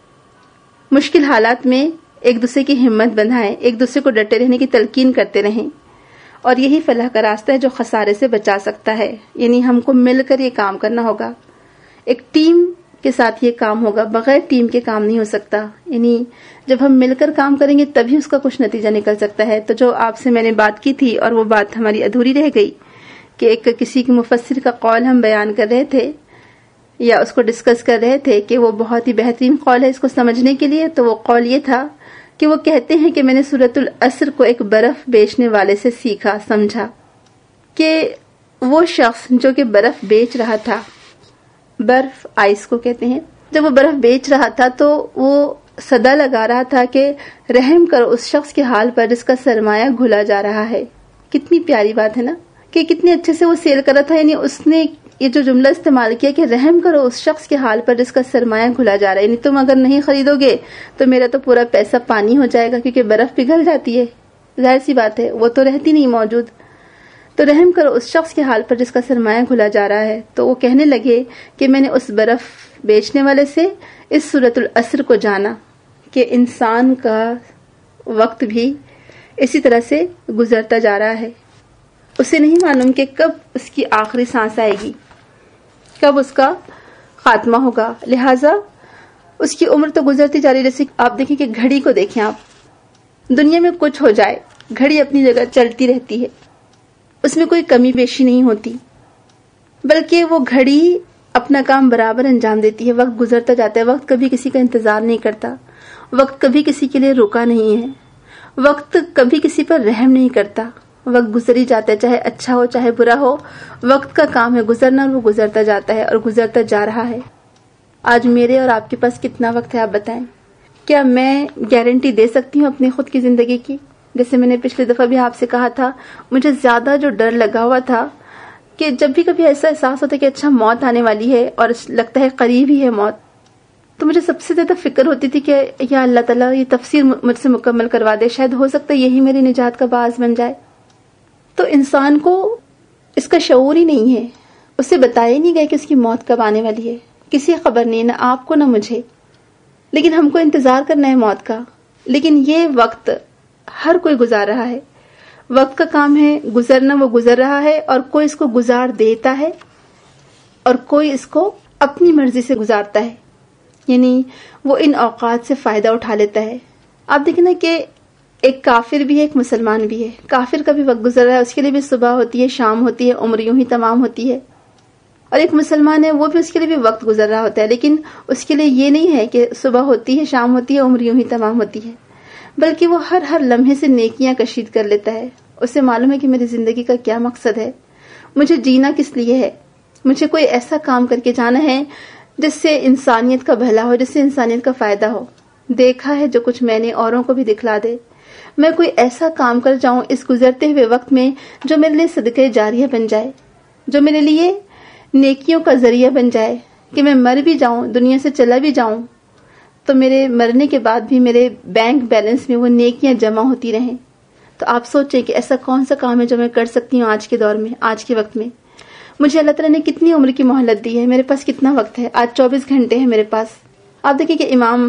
مشکل حالات میں ایک دوسرے کی ہمت بندھائیں، ایک دوسرے کو ڈٹے رہنے کی تلقین کرتے رہیں، اور یہی فلاح کا راستہ ہے جو خسارے سے بچا سکتا ہے. یعنی ہم کو مل کر یہ کام کرنا ہوگا، ایک ٹیم کے ساتھ یہ کام ہوگا، بغیر ٹیم کے کام نہیں ہو سکتا. یعنی جب ہم مل کر کام کریں گے تبھی اس کا کچھ نتیجہ نکل سکتا ہے. تو جو آپ سے میں نے بات کی تھی اور وہ بات ہماری ادھوری رہ گئی کہ ایک کسی کی مفسر کا قول ہم بیان کر رہے تھے یا اس کو ڈسکس کر رہے تھے کہ وہ بہت ہی بہترین قول ہے اس کو سمجھنے کے لیے. تو وہ قول یہ تھا کہ وہ کہتے ہیں کہ میں نے سورۃ العصر کو ایک برف بیچنے والے سے سیکھا، سمجھا کہ وہ شخص جو کہ برف بیچ رہا تھا، برف آئس کو کہتے ہیں، جب وہ برف بیچ رہا تھا تو وہ صدا لگا رہا تھا کہ رحم کرو اس شخص کے حال پر جس کا سرمایہ گھلا جا رہا ہے. کتنی پیاری بات ہے نا، کہ کتنے اچھے سے وہ سیل کر رہا تھا. یعنی اس نے یہ جو جملہ استعمال کیا کہ رحم کرو اس شخص کے حال پر جس کا سرمایہ گھلا جا رہا ہے. یعنی تم اگر نہیں خریدو گے تو میرا تو پورا پیسہ پانی ہو جائے گا، کیونکہ برف پگھل جاتی ہے، ظاہر سی بات ہے، وہ تو رہتی نہیں موجود. تو رحم کرو اس شخص کے حال پر جس کا سرمایہ گھلا جا رہا ہے. تو وہ کہنے لگے کہ میں نے اس برف بیچنے والے سے اس سورۃ العصر کو جانا کہ انسان کا وقت بھی اسی طرح سے گزرتا جا رہا ہے. اسے نہیں معلوم کہ کب اس کی آخری سانس آئے گی، کب اس کا خاتمہ ہوگا. لہٰذا اس کی عمر تو گزرتی جا رہی. جیسے آپ دیکھیں کہ گھڑی کو دیکھیں، آپ دنیا میں کچھ ہو جائے، گھڑی اپنی جگہ چلتی رہتی ہے، اس میں کوئی کمی بیشی نہیں ہوتی، بلکہ وہ گھڑی اپنا کام برابر انجام دیتی ہے. وقت گزرتا جاتا ہے، وقت کبھی کسی کا انتظار نہیں کرتا، وقت کبھی کسی کے لیے رکا نہیں ہے، وقت کبھی کسی پر رحم نہیں کرتا. وقت گزر ہی جاتا ہے، چاہے اچھا ہو چاہے برا ہو، وقت کا کام ہے گزرنا، اور وہ گزرتا جاتا ہے اور گزرتا جا رہا ہے. آج میرے اور آپ کے پاس کتنا وقت ہے آپ بتائیں؟ کیا میں گارنٹی دے سکتی ہوں اپنی خود کی زندگی کی؟ جیسے میں نے پچھلی دفعہ بھی آپ سے کہا تھا، مجھے زیادہ جو ڈر لگا ہوا تھا کہ جب بھی کبھی ایسا احساس ہوتا ہے کہ اچھا موت آنے والی ہے اور لگتا ہے قریب ہی ہے موت، تو مجھے سب سے زیادہ فکر ہوتی تھی کہ یا اللہ تعالیٰ یہ تفسیر مجھ سے مکمل کروا دے، شاید ہو سکتا ہے یہی میری نجات کا باعث بن جائے. تو انسان کو اس کا شعور ہی نہیں ہے، اسے بتایا نہیں گیا کہ اس کی موت کب آنے والی ہے، کسی خبر نہیں، نہ آپ کو نہ مجھے. لیکن ہم کو انتظار کرنا ہے موت کا. لیکن یہ وقت ہر کوئی گزار رہا ہے، وقت کا کام ہے گزرنا، وہ گزر رہا ہے، اور کوئی اس کو گزار دیتا ہے اور کوئی اس کو اپنی مرضی سے گزارتا ہے. یعنی وہ ان اوقات سے فائدہ اٹھا لیتا ہے. آپ دیکھیں نا کہ ایک کافر بھی ہے، ایک مسلمان بھی ہے. کافر کا بھی وقت گزر رہا ہے، اس کے لیے بھی صبح ہوتی ہے، شام ہوتی ہے، عمر یوں ہی تمام ہوتی ہے. اور ایک مسلمان ہے، وہ بھی اس کے لیے بھی وقت گزر رہا ہوتا ہے، لیکن اس کے لیے یہ نہیں ہے کہ صبح ہوتی ہے، شام ہوتی ہے، عمر یوں ہی تمام ہوتی ہے، بلکہ وہ ہر لمحے سے نیکیاں کشید کر لیتا ہے. اسے معلوم ہے کہ میری زندگی کا کیا مقصد ہے، مجھے جینا کس لیے ہے، مجھے کوئی ایسا کام کر کے جانا ہے جس سے انسانیت کا بھلا ہو، جس سے انسانیت کا فائدہ ہو. دیکھا ہے جو کچھ میں نے، اوروں کو بھی دکھلا دے. میں کوئی ایسا کام کر جاؤں اس گزرتے ہوئے وقت میں جو میرے لیے صدقہ جاریہ بن جائے، جو میرے لیے نیکیوں کا ذریعہ بن جائے، کہ میں مر بھی جاؤں، دنیا سے چلا بھی جاؤں، تو میرے مرنے کے بعد بھی میرے بینک بیلنس میں وہ نیکیاں جمع ہوتی رہیں. تو آپ سوچیں کہ ایسا کون سا کام ہے جو میں کر سکتی ہوں آج کے دور میں، آج کے وقت میں. مجھے اللہ تعالیٰ نے کتنی عمر کی مہلت دی ہے، میرے پاس کتنا وقت ہے. آج 24 گھنٹے ہیں میرے پاس. آپ دیکھیں کہ امام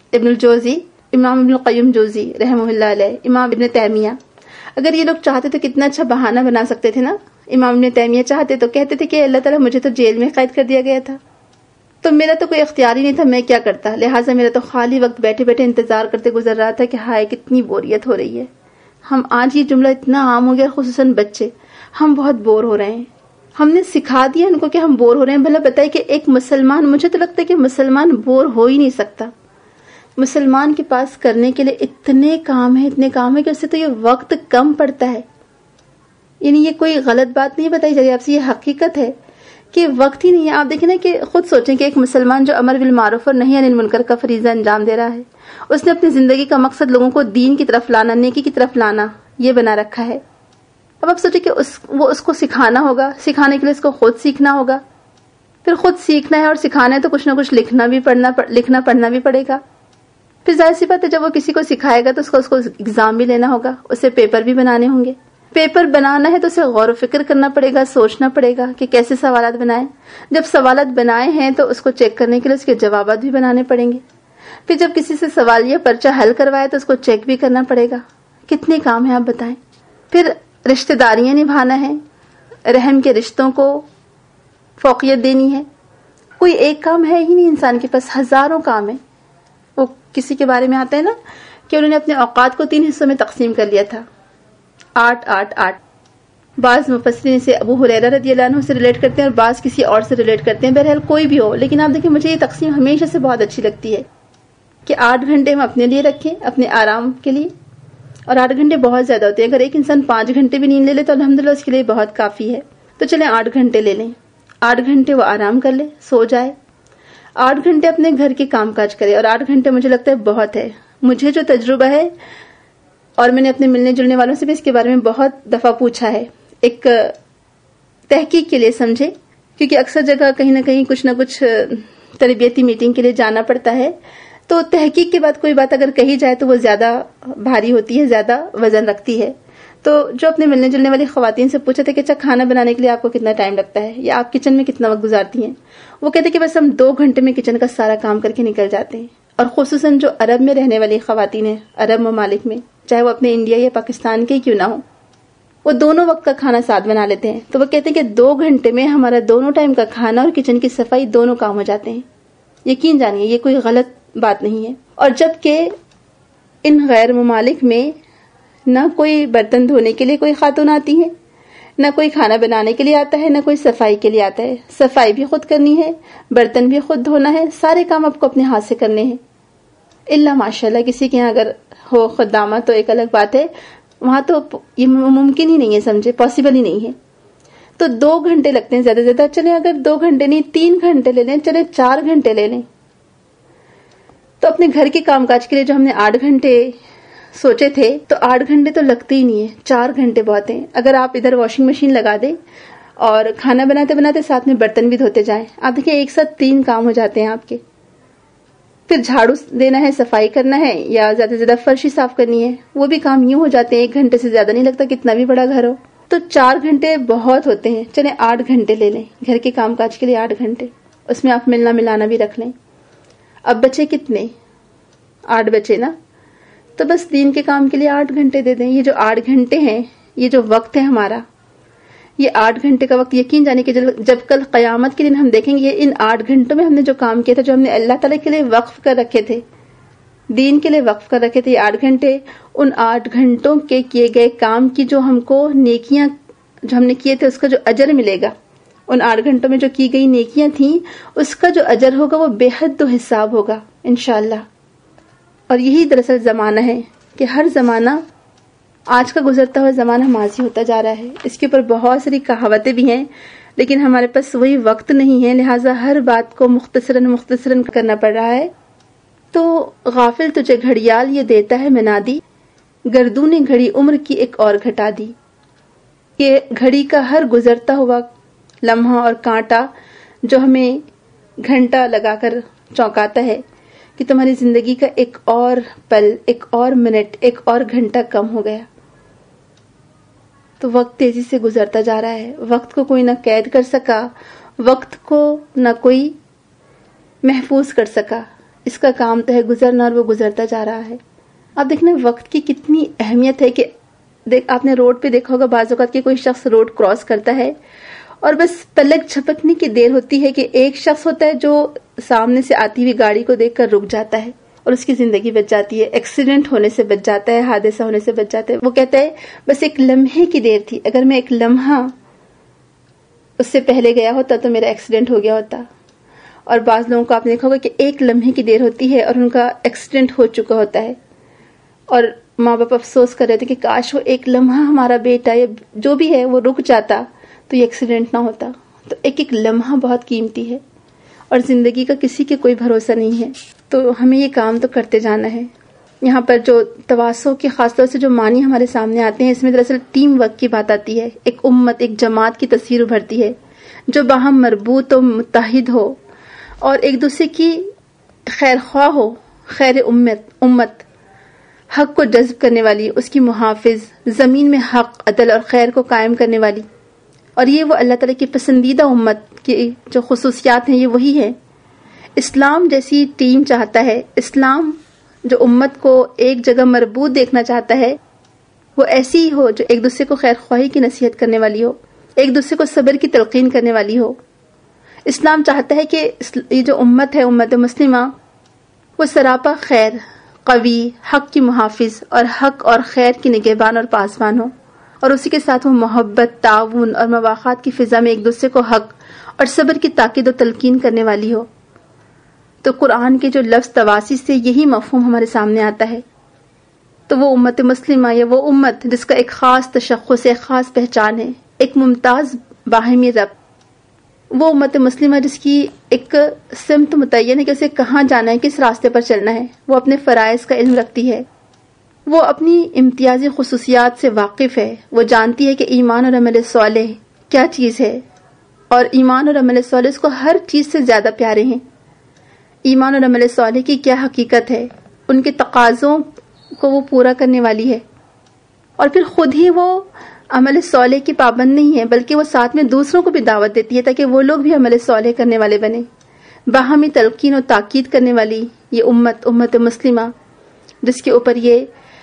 ابن القیم جوزی رحمہ اللہ علیہ، امام ابن تیمیہ، اگر یہ لوگ چاہتے تو کتنا اچھا بہانہ بنا سکتے تھے نا. امام ابن تیمیہ چاہتے تو کہتے تھے کہ اللہ تعالیٰ مجھے تو جیل میں قید کر دیا گیا تھا، تو میرا تو کوئی اختیار ہی نہیں تھا، میں کیا کرتا. لہٰذا میرا تو خالی وقت بیٹھے بیٹھے انتظار کرتے گزر رہا تھا کہ ہائے کتنی بوریت ہو رہی ہے. ہم آج یہ جملہ اتنا عام ہو گیا، خصوصاً بچے، ہم بہت بور ہو رہے ہیں. ہم نے سکھا دیا ان کو کہ ہم بور ہو رہے ہیں. بھلا بتائے کہ ایک مسلمان، مجھے تو لگتا ہے کہ مسلمان بور ہو ہی نہیں سکتا. مسلمان کے پاس کرنے کے لیے اتنے کام ہیں کہ اس سے تو یہ وقت کم پڑتا ہے. یعنی یہ کوئی غلط بات نہیں بتائی جا رہی آپ سے، یہ حقیقت ہے کہ وقت ہی نہیں ہے. آپ دیکھیں نا کہ خود سوچیں کہ ایک مسلمان جو امر بالمعروف اور نہی عن المنکر کا فریضہ انجام دے رہا ہے، اس نے اپنی زندگی کا مقصد لوگوں کو دین کی طرف لانا، نیکی کی طرف لانا، یہ بنا رکھا ہے. اب آپ سوچیں کہ وہ اس کو سکھانا ہوگا، سکھانے کے لیے اس کو خود سیکھنا ہوگا، پھر خود سیکھنا ہے اور سکھانا ہے تو کچھ نہ کچھ لکھنا پڑھنا بھی پڑے گا. پھر ظاہر سی بات ہے جب وہ کسی کو سکھائے گا تو اس کو ایگزام بھی لینا ہوگا، اسے پیپر بھی بنانے ہوں گے. پیپر بنانا ہے تو اسے غور و فکر کرنا پڑے گا، سوچنا پڑے گا کہ کیسے سوالات بنائیں. جب سوالات بنائے ہیں تو اس کو چیک کرنے کے لیے اس کے جوابات بھی بنانے پڑیں گے. پھر جب کسی سے سوالیہ پرچہ حل کروائے تو اس کو چیک بھی کرنا پڑے گا. کتنے کام ہیں آپ بتائیں. پھر رشتہ داریاں نبھانا ہے، رحم کے رشتوں کو فوقیت دینی ہے. کوئی ایک کام ہے ہی نہیں انسان کے پاس، ہزاروں کام ہیں. وہ کسی کے بارے میں آتا ہے نا کہ انہوں نے اپنے اوقات کو 3 حصوں میں تقسیم کر لیا تھا، 8. بعض مفسرین سے ابو ہریرہ رضی اللہ عنہ سے ریلیٹ کرتے ہیں اور بعض کسی اور سے ریلیٹ کرتے ہیں. بہرحال کوئی بھی ہو، لیکن آپ دیکھیں مجھے یہ تقسیم ہمیشہ سے بہت اچھی لگتی ہے کہ 8 گھنٹے ہم اپنے لیے رکھیں، اپنے آرام کے لیے. اور 8 گھنٹے بہت زیادہ ہوتے ہیں. اگر ایک انسان 5 گھنٹے بھی نیند لے لے تو الحمدللہ اس کے لیے بہت کافی ہے. تو چلیں 8 گھنٹے لے لیں. 8 گھنٹے وہ آرام کر لے، سو جائے. 8 گھنٹے اپنے گھر کے کام کاج کرے. اور 8 گھنٹے مجھے لگتا ہے بہت ہے. مجھے جو تجربہ ہے اور میں نے اپنے ملنے جلنے والوں سے بھی اس کے بارے میں بہت دفعہ پوچھا ہے، ایک تحقیق کے لیے سمجھے، کیونکہ اکثر جگہ کہیں نہ کہیں کچھ نہ کچھ تربیتی میٹنگ کے لیے جانا پڑتا ہے، تو تحقیق کے بعد کوئی بات اگر کہی جائے تو وہ زیادہ بھاری ہوتی ہے، زیادہ وزن رکھتی ہے. تو جو اپنے ملنے جلنے والی خواتین سے پوچھا تھا کہ اچھا کھانا بنانے کے لیے آپ کو کتنا ٹائم لگتا ہے یا آپ کچن میں کتنا وقت گزارتی ہیں، وہ کہتے کہ بس ہم 2 گھنٹے میں کچن کا سارا کام کر کے نکل جاتے ہیں. اور خصوصاً جو عرب میں رہنے والی خواتین ہیں، عرب ممالک میں، چاہے وہ اپنے انڈیا یا پاکستان کے کیوں نہ ہوں، وہ دونوں وقت کا کھانا ساتھ بنا لیتے ہیں. تو وہ کہتے ہیں کہ 2 گھنٹے میں ہمارا دونوں ٹائم کا کھانا اور کچن کی صفائی دونوں کام ہو جاتے ہیں. یقین جانیے یہ کوئی غلط بات نہیں ہے. اور جبکہ ان غیر ممالک میں نہ کوئی برتن دھونے کے لیے کوئی خاتون آتی ہے، نہ کوئی کھانا بنانے کے لیے آتا ہے، نہ کوئی صفائی کے لیے آتا ہے. صفائی بھی خود کرنی ہے، برتن بھی خود دھونا ہے، سارے کام آپ کو اپنے ہاتھ سے کرنے ہیں. اللہ ماشاءاللہ کسی کے یہاں اگر ہو خدامہ تو ایک الگ بات ہے، وہاں تو یہ ممکن ہی نہیں ہے، سمجھے، پاسبل ہی نہیں ہے. تو 2 گھنٹے لگتے ہیں زیادہ سے زیادہ. چلیں اگر 2 گھنٹے نہیں 3 گھنٹے لے لیں، چلیں 4 گھنٹے لے لیں. تو اپنے گھر کے کام کاج کے لیے جو ہم نے 8 گھنٹے سوچے تھے، تو 8 گھنٹے تو لگتے ہی نہیں ہے، 4 گھنٹے بہت ہیں. اگر آپ ادھر واشنگ مشین لگا دیں اور کھانا بناتے بناتے ساتھ میں برتن بھی دھوتے جائیں، آپ دیکھیں ایک ساتھ 3 کام ہو جاتے ہیں آپ کے. پھر جھاڑو دینا ہے، صفائی کرنا ہے یا زیادہ سے زیادہ فرش ہی صاف کرنی ہے، وہ بھی کام یوں ہو جاتے ہیں 1 گھنٹے سے زیادہ نہیں لگتا کتنا بھی بڑا گھر ہو. تو 4 گھنٹے بہت ہوتے ہیں. چلیں 8 گھنٹے لے لیں گھر کے کام کاج کے لیے. 8 گھنٹے اس میں آپ ملنا ملانا بھی رکھ لیں. اب بچے کتنے؟ 8 بچے نا، تو بس دین کے کام کے لیے 8 گھنٹے دے دیں. یہ جو 8 گھنٹے ہیں، یہ جو وقت ہے ہمارا، یہ 8 گھنٹے کا وقت یقین جانے کہ جب کل قیامت کے دن ہم دیکھیں گے ان 8 گھنٹوں میں ہم نے جو کام کیا تھا، جو ہم نے اللہ تعالیٰ کے لیے وقف کر رکھے تھے، دین کے لیے وقف کر رکھے تھے، یہ 8 گھنٹے، ان 8 گھنٹوں کے کیے گئے کام کی جو ہم کو نیکیاں جو ہم نے کیے تھے اس کا جو اجر ملے گا، ان 8 گھنٹوں میں جو کی گئی نیکیاں تھیں اس کا جو اجر ہوگا وہ بے حد و حساب ہوگا انشاءاللہ. اور یہی دراصل زمانہ ہے کہ ہر زمانہ، آج کا گزرتا ہوا زمانہ ماضی ہوتا جا رہا ہے. اس کے اوپر بہت ساری کہاوتیں بھی ہیں لیکن ہمارے پاس وہی وقت نہیں ہے، لہٰذا ہر بات کو مختصراً کرنا پڑ رہا ہے. تو غافل تجھے گھڑیال یہ دیتا ہے منادی، گردوں نے گھڑی عمر کی ایک اور گھٹا دی. یہ گھڑی کا ہر گزرتا ہوا لمحہ اور کانٹا جو ہمیں گھنٹہ لگا کر چونکاتا ہے کہ تمہاری زندگی کا ایک اور پل، ایک اور منٹ، ایک اور گھنٹہ کم ہو گیا. تو وقت تیزی سے گزرتا جا رہا ہے. وقت کو کوئی نہ قید کر سکا, وقت کو نہ کوئی محفوظ کر سکا. اس کا کام تو ہے گزرنا, اور وہ گزرتا جا رہا ہے. آپ دیکھنا وقت کی کتنی اہمیت ہے کہ آپ نے روڈ پہ دیکھا ہوگا بعض اوقات کہ کوئی شخص روڈ کراس کرتا ہے اور بس پلک جھپکنے کی دیر ہوتی ہے کہ ایک شخص ہوتا ہے جو سامنے سے آتی ہوئی گاڑی کو دیکھ کر رک جاتا ہے اور اس کی زندگی بچ جاتی ہے, ایکسیڈنٹ ہونے سے بچ جاتا ہے, حادثہ ہونے سے بچ جاتا ہے. وہ کہتا ہے بس ایک لمحے کی دیر تھی, اگر میں ایک لمحہ اس سے پہلے گیا ہوتا تو میرا ایکسیڈنٹ ہو گیا ہوتا. اور بعض لوگوں کو آپ نے دیکھا ہوگا کہ ایک لمحے کی دیر ہوتی ہے اور ان کا ایکسیڈنٹ ہو چکا ہوتا ہے, اور ماں باپ افسوس کر رہے تھے کہ کاش وہ ایک لمحہ ہمارا بیٹا یا جو بھی ہے وہ رک جاتا تو یہ ایکسیڈنٹ نہ ہوتا. تو ایک ایک لمحہ بہت قیمتی ہے, اور زندگی کا کسی کے کوئی بھروسہ نہیں ہے. تو ہمیں یہ کام تو کرتے جانا ہے. یہاں پر جو تواصل کے خاص طور سے جو معنی ہمارے سامنے آتے ہیں, اس میں دراصل ٹیم ورک کی بات آتی ہے. ایک امت, ایک جماعت کی تصویر ابھرتی ہے جو باہم مربوط و متحد ہو اور ایک دوسرے کی خیر خواہ ہو, خیر امت, حق کو جذب کرنے والی, اس کی محافظ, زمین میں حق, عدل اور خیر کو قائم کرنے والی. اور یہ وہ اللہ تعالیٰ کی پسندیدہ امت کی جو خصوصیات ہیں یہ وہی ہے. اسلام جیسی ٹیم چاہتا ہے, اسلام جو امت کو ایک جگہ مربوط دیکھنا چاہتا ہے وہ ایسی ہی ہو جو ایک دوسرے کو خیر خواہی کی نصیحت کرنے والی ہو, ایک دوسرے کو صبر کی تلقین کرنے والی ہو. اسلام چاہتا ہے کہ یہ جو امت ہے, امت مسلمہ, وہ سراپا خیر, قوی, حق کی محافظ اور حق اور خیر کی نگہبان اور پاسبان ہو, اور اسی کے ساتھ وہ محبت, تعاون اور مواخات کی فضا میں ایک دوسرے کو حق اور صبر کی تاکید و تلقین کرنے والی ہو. تو قرآن کے جو لفظ تواسی سے یہی مفہوم ہمارے سامنے آتا ہے. تو وہ امت مسلمہ یا وہ امت جس کا ایک خاص تشخص, ایک خاص پہچان ہے, ایک ممتاز باہمی ربط, وہ امت مسلمہ جس کی ایک سمت متعین ہے کہ اسے کہاں جانا ہے, کس راستے پر چلنا ہے. وہ اپنے فرائض کا علم رکھتی ہے, وہ اپنی امتیازی خصوصیات سے واقف ہے, وہ جانتی ہے کہ ایمان اور عمل صالح کیا چیز ہے, اور ایمان اور عمل صالح اس کو ہر چیز سے زیادہ پیارے ہیں. ایمان اور عمل صالح کی کیا حقیقت ہے, ان کے تقاضوں کو وہ پورا کرنے والی ہے, اور پھر خود ہی وہ عمل صالح کی پابند نہیں ہے بلکہ وہ ساتھ میں دوسروں کو بھی دعوت دیتی ہے تاکہ وہ لوگ بھی عمل صالح کرنے والے بنے. باہمی تلقین و تاکید کرنے والی یہ امت مسلمہ جس کے اوپر یہ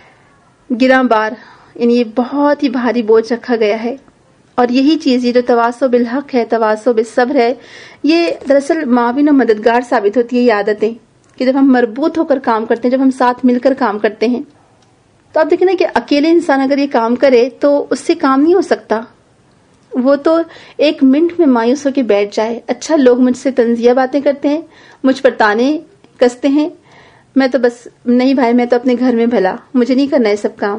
گراں بار, یعنی یہ بہت ہی بھاری بوجھ رکھا گیا ہے. اور یہی چیز, یہ جو تواصل بالحق ہے, تواصل بالصبر ہے, یہ دراصل معاون و مددگار ثابت ہوتی ہے. یہ عادتیں کہ جب ہم مربوط ہو کر کام کرتے ہیں, جب ہم ساتھ مل کر کام کرتے ہیں, تو آپ دیکھیں نا کہ اکیلے انسان اگر یہ کام کرے تو اس سے کام نہیں ہو سکتا. وہ تو ایک منٹ میں مایوس ہو کے بیٹھ جائے. اچھا, لوگ مجھ سے طنزیہ باتیں کرتے ہیں, مجھ پر تانے کستے ہیں, میں تو بس نہیں بھائی, میں تو اپنے گھر میں بھلا, مجھے نہیں کرنا ہے سب کام.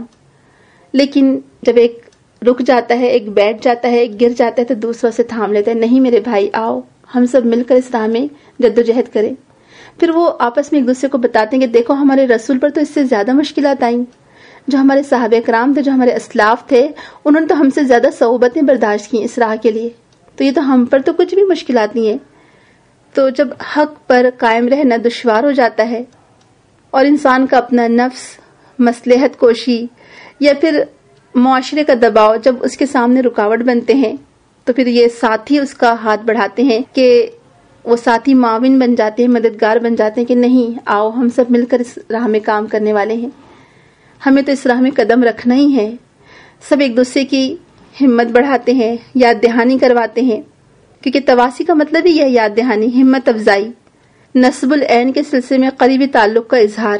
لیکن جب ایک رک جاتا ہے, ایک بیٹھ جاتا ہے, ایک گر جاتا ہے, تو دوسروں سے تھام لیتا ہے, نہیں میرے بھائی آؤ, ہم سب مل کر اس راہ میں جدوجہد کریں. پھر وہ آپس میں ایک دوسرے کو بتاتے ہیں کہ دیکھو ہمارے رسول پر تو اس سے زیادہ مشکلات آئیں, جو ہمارے صحابہ کرام تھے, جو ہمارے اسلاف تھے, انہوں نے تو ہم سے زیادہ صعوبتیں برداشت کی اس راہ کے لیے, تو یہ تو ہم پر تو کچھ بھی مشکلات نہیں ہے. تو جب حق پر قائم رہنا دشوار ہو جاتا ہے اور انسان کا اپنا نفس, مصلحت کوشی یا پھر معاشرے کا دباؤ جب اس کے سامنے رکاوٹ بنتے ہیں, تو پھر یہ ساتھی اس کا ہاتھ بڑھاتے ہیں کہ وہ ساتھی معاون بن جاتے ہیں, مددگار بن جاتے ہیں کہ نہیں آؤ ہم سب مل کر اس راہ میں کام کرنے والے ہیں, ہمیں تو اس راہ میں قدم رکھنا ہی ہے. سب ایک دوسرے کی ہمت بڑھاتے ہیں, یاد دہانی کرواتے ہیں, کیونکہ تواسی کا مطلب ہی ہے یاد دہانی, ہمت افزائی, نصب العین کے سلسلے میں قریبی تعلق کا اظہار,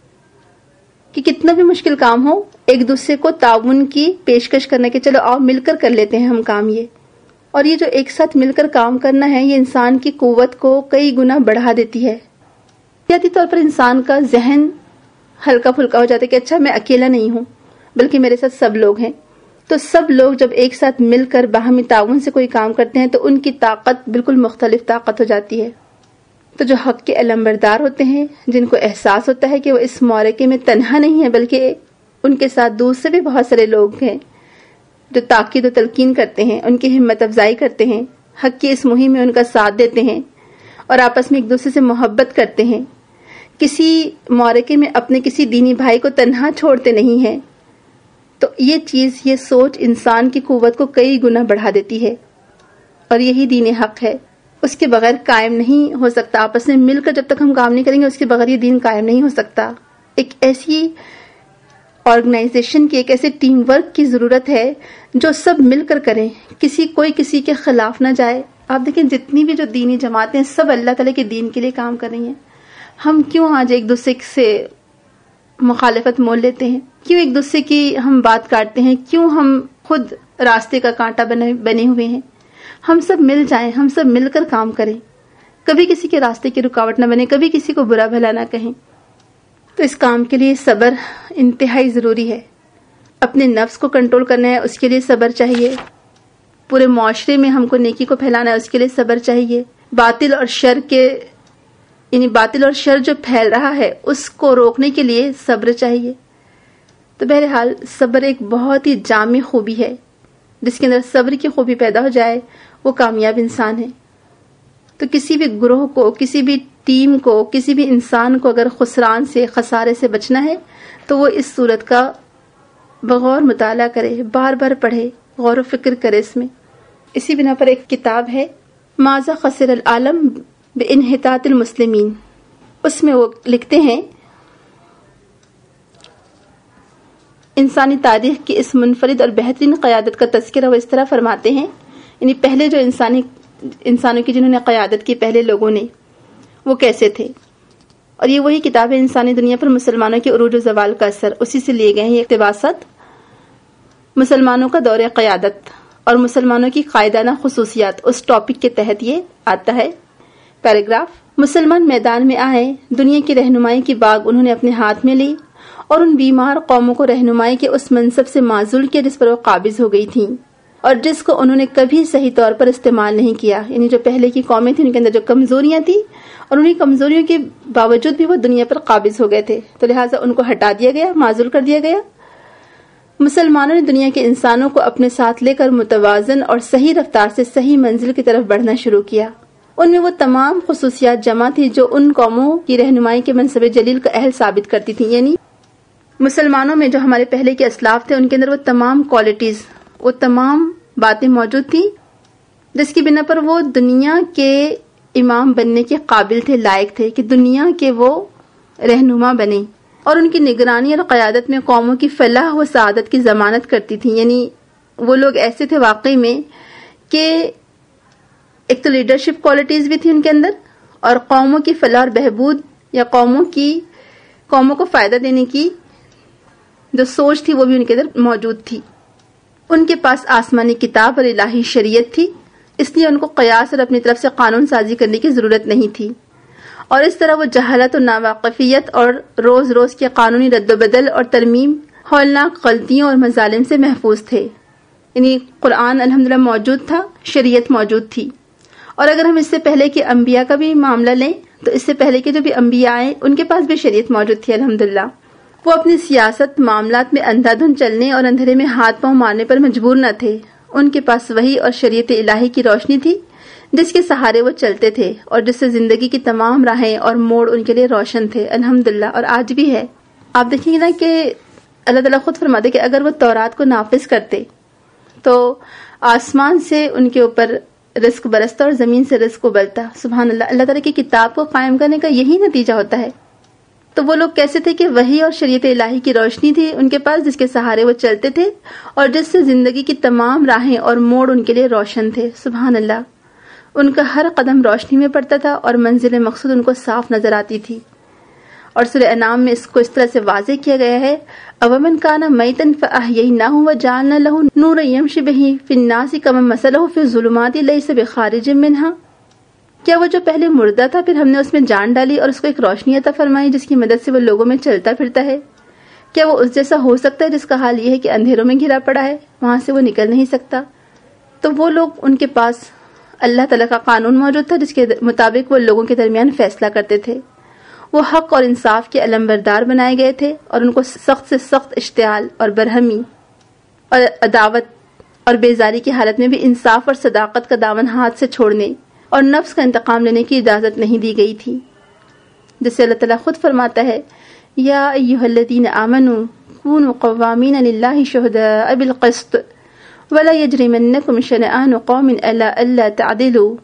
کہ کتنا بھی مشکل کام ہو ایک دوسرے کو تعاون کی پیشکش کرنے کے چلو آؤ مل کر لیتے ہیں ہم کام یہ. اور یہ جو ایک ساتھ مل کر کام کرنا ہے یہ انسان کی قوت کو کئی گنا بڑھا دیتی ہے. ذاتی طور پر انسان کا ذہن ہلکا پھلکا ہو جاتا ہے کہ اچھا میں اکیلا نہیں ہوں بلکہ میرے ساتھ سب لوگ ہیں. تو سب لوگ جب ایک ساتھ مل کر باہمی تعاون سے کوئی کام کرتے ہیں تو ان کی طاقت بالکل مختلف طاقت ہو جاتی ہے. تو جو حق کے علمبردار ہوتے ہیں, جن کو احساس ہوتا ہے کہ وہ اس معرکے میں تنہا نہیں ہے بلکہ ان کے ساتھ دوسرے بھی بہت سارے لوگ ہیں جو تاکید و تلقین کرتے ہیں, ان کی ہمت افزائی کرتے ہیں, حق کی اس مہم میں ان کا ساتھ دیتے ہیں اور آپس میں ایک دوسرے سے محبت کرتے ہیں, کسی معرکے میں اپنے کسی دینی بھائی کو تنہا چھوڑتے نہیں ہیں, تو یہ چیز، یہ سوچ انسان کی قوت کو کئی گنا بڑھا دیتی ہے، اور یہی دین حق ہے، اس کے بغیر قائم نہیں ہو سکتا۔ آپس میں مل کر جب تک ہم کام نہیں کریں گے اس کے بغیر یہ دین قائم نہیں ہو سکتا۔ ایک ایسی آرگنائزیشن کی، ایک ایسے ٹیم ورک کی ضرورت ہے جو سب مل کر کریں، کوئی کسی کے خلاف نہ جائے۔ آپ دیکھیں جتنی بھی جو دینی جماعتیں سب اللہ تعالیٰ کے دین کے لیے کام کر رہی ہیں، ہم کیوں آج ایک دوسرے سے مخالفت مول لیتے ہیں؟ کیوں ایک دوسرے کی ہم بات کاٹتے ہیں؟ کیوں ہم خود راستے کا کانٹا بنے ہوئے ہیں؟ ہم سب مل جائیں، ہم سب مل کر کام کریں، کبھی کسی کے راستے کی رکاوٹ نہ بنے، کبھی کسی کو برا بھلا نہ کہیں۔ تو اس کام کے لیے صبر انتہائی ضروری ہے۔ اپنے نفس کو کنٹرول کرنا ہے، اس کے لیے صبر چاہیے۔ پورے معاشرے میں ہم کو نیکی کو پھیلانا ہے، اس کے لیے صبر چاہیے۔ باطل اور شر جو پھیل رہا ہے اس کو روکنے کے لیے صبر چاہیے۔ تو بہرحال صبر ایک بہت ہی جامع خوبی ہے، جس کے اندر صبر کی خوبی پیدا ہو جائے وہ کامیاب انسان ہے۔ تو کسی بھی گروہ کو، کسی بھی ٹیم کو، کسی بھی انسان کو اگر خسران سے، خسارے سے بچنا ہے تو وہ اس صورت کا بغور مطالعہ کرے، بار بار پڑھے، غور و فکر کرے اس میں۔ اسی بنا پر ایک کتاب ہے ماذا خسر العالم بانحطاط المسلمین، اس میں وہ لکھتے ہیں انسانی تاریخ کی اس منفرد اور بہترین قیادت کا تذکرہ وہ اس طرح فرماتے ہیں، یعنی پہلے جو انسانوں کی جنہوں نے قیادت کی، پہلے لوگوں نے، وہ کیسے تھے۔ اور یہ وہی کتاب ہے انسانی دنیا پر مسلمانوں کے عروج و زوال کا اثر، اسی سے لیے گئے ہیں یہ اقتباسات۔ مسلمانوں کا دور قیادت اور مسلمانوں کی قائدانہ خصوصیات، اس ٹاپک کے تحت یہ آتا ہے پیراگراف۔ مسلمان میدان میں آئے، دنیا کی رہنمائی کی باغ انہوں نے اپنے ہاتھ میں لی اور ان بیمار قوموں کو رہنمائی کے اس منصب سے معزول کیا جس پر وہ قابض ہو گئی تھیں اور جس کو انہوں نے کبھی صحیح طور پر استعمال نہیں کیا۔ یعنی جو پہلے کی قومیں تھیں ان کے اندر جو کمزوریاں تھیں اور انہیں کمزوریوں کے باوجود بھی وہ دنیا پر قابض ہو گئے تھے، تو لہٰذا ان کو ہٹا دیا گیا، معزول کر دیا گیا۔ مسلمانوں نے دنیا کے انسانوں کو اپنے ساتھ لے کر متوازن اور صحیح رفتار سے صحیح منزل کی طرف بڑھنا شروع کیا۔ ان میں وہ تمام خصوصیات جمع تھی جو ان قوموں کی رہنمائی کے منصب جلیل کا اہل ثابت کرتی تھیں۔ یعنی مسلمانوں میں جو ہمارے پہلے کے اسلاف تھے ان کے اندر وہ تمام کوالٹیز، وہ تمام باتیں موجود تھیں جس کی بنا پر وہ دنیا کے امام بننے کے قابل تھے، لائق تھے کہ دنیا کے وہ رہنما بنے، اور ان کی نگرانی اور قیادت میں قوموں کی فلاح و سعادت کی ضمانت کرتی تھی۔ یعنی وہ لوگ ایسے تھے واقعی میں کہ ایک تو لیڈرشپ کوالٹیز بھی تھی ان کے اندر، اور قوموں کی فلاح اور بہبود یا قوموں کو فائدہ دینے کی جو سوچ تھی وہ بھی ان کے اندر موجود تھی۔ ان کے پاس آسمانی کتاب اور الہی شریعت تھی، اس لیے ان کو قیاس اور اپنی طرف سے قانون سازی کرنے کی ضرورت نہیں تھی، اور اس طرح وہ جہالت اور ناواقفیت اور روز روز کے قانونی رد و بدل اور ترمیم، ہولناک غلطیوں اور مظالم سے محفوظ تھے۔ یعنی قرآن الحمدللہ موجود تھا، شریعت موجود تھی۔ اور اگر ہم اس سے پہلے کے انبیاء کا بھی معاملہ لیں تو اس سے پہلے کے جو بھی انبیاء آئے ان کے پاس بھی شریعت موجود تھی الحمدللہ۔ وہ اپنی سیاست معاملات میں اندھا دھند چلنے اور اندھیرے میں ہاتھ پاؤں مارنے پر مجبور نہ تھے۔ ان کے پاس وحی اور شریعت الہی کی روشنی تھی جس کے سہارے وہ چلتے تھے اور جس سے زندگی کی تمام راہیں اور موڑ ان کے لیے روشن تھے الحمدللہ، اور آج بھی ہے۔ آپ دیکھیں گے نا کہ اللہ تعالیٰ خود فرماتے کہ اگر وہ تورات کو نافذ کرتے تو آسمان سے ان کے اوپر رزق برستا اور زمین سے رزق ابلتا۔ سبحان اللہ، اللہ تعالیٰ کی کتاب کو قائم کرنے کا یہی نتیجہ ہوتا ہے۔ تو وہ لوگ کیسے تھے کہ وحی اور شریعت الہی کی روشنی تھی ان کے پاس جس کے سہارے وہ چلتے تھے اور جس سے زندگی کی تمام راہیں اور موڑ ان کے لیے روشن تھے۔ سبحان اللہ، ان کا ہر قدم روشنی میں پڑتا تھا اور منزل مقصود ان کو صاف نظر آتی تھی۔ اور سورہ انعام میں اس کو اس طرح سے واضح کیا گیا ہے، اومن کان میتا فاحییناہ وجعلنا لہ نورا یمشی بہ فی الناس کمن مثلہ فی الظلمات لیس بخارج منہا۔ کیا وہ جو پہلے مردہ تھا پھر ہم نے اس میں جان ڈالی اور اس کو ایک روشنی عطا فرمائی جس کی مدد سے وہ لوگوں میں چلتا پھرتا ہے؟ کیا وہ اس جیسا ہو سکتا ہے جس کا حال یہ ہے کہ اندھیروں میں گھرا پڑا ہے، وہاں سے وہ نکل نہیں سکتا؟ تو وہ لوگ، ان کے پاس اللہ تعالیٰ کا قانون موجود تھا جس کے مطابق وہ لوگوں کے درمیان فیصلہ کرتے تھے۔ وہ حق اور انصاف کے علمبردار بنائے گئے تھے اور ان کو سخت سے سخت اشتعال اور برہمی اور عداوت اور بیزاری کی حالت میں بھی انصاف اور صداقت کا دامن ہاتھ سے چھوڑنے اور نفس کا انتقام لینے کی اجازت نہیں دی گئی تھی، جس سے اللہ تعالیٰ خود فرماتا ہے یا ایھا الذین آمنوا وكونوا قوامين لله شهداء بالقسط ولا يجرمنكم شنآن قوم ألا ألا تعدلوا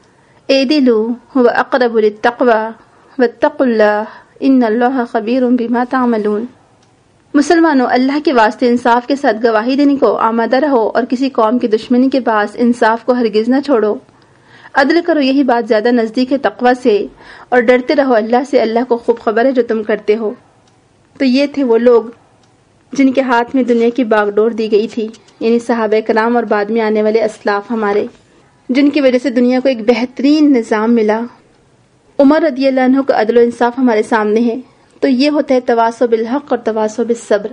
اعدلوا هو أقرب للتقوى واتقوا الله ان اللہ خبیر بما تعملون۔ مسلمانوں، اللہ کے واسطے انصاف کے ساتھ گواہی دینے کو آمادہ رہو اور کسی قوم کی دشمنی کے باعث انصاف کو ہرگز نہ چھوڑو۔ عدل کرو، یہی بات زیادہ نزدیک ہے تقوی سے، اور ڈرتے رہو اللہ سے، اللہ کو خوب خبر ہے جو تم کرتے ہو۔ تو یہ تھے وہ لوگ جن کے ہاتھ میں دنیا کی باغ ڈور دی گئی تھی، یعنی صحابہ کرام اور بعد میں آنے والے اسلاف ہمارے، جن کی وجہ سے دنیا کو ایک بہترین نظام ملا۔ عمر رضی اللہ عنہ کا عدل و انصاف ہمارے سامنے ہے۔ تو یہ ہوتا ہے تواصو بالحق اور تواصو بالصبر،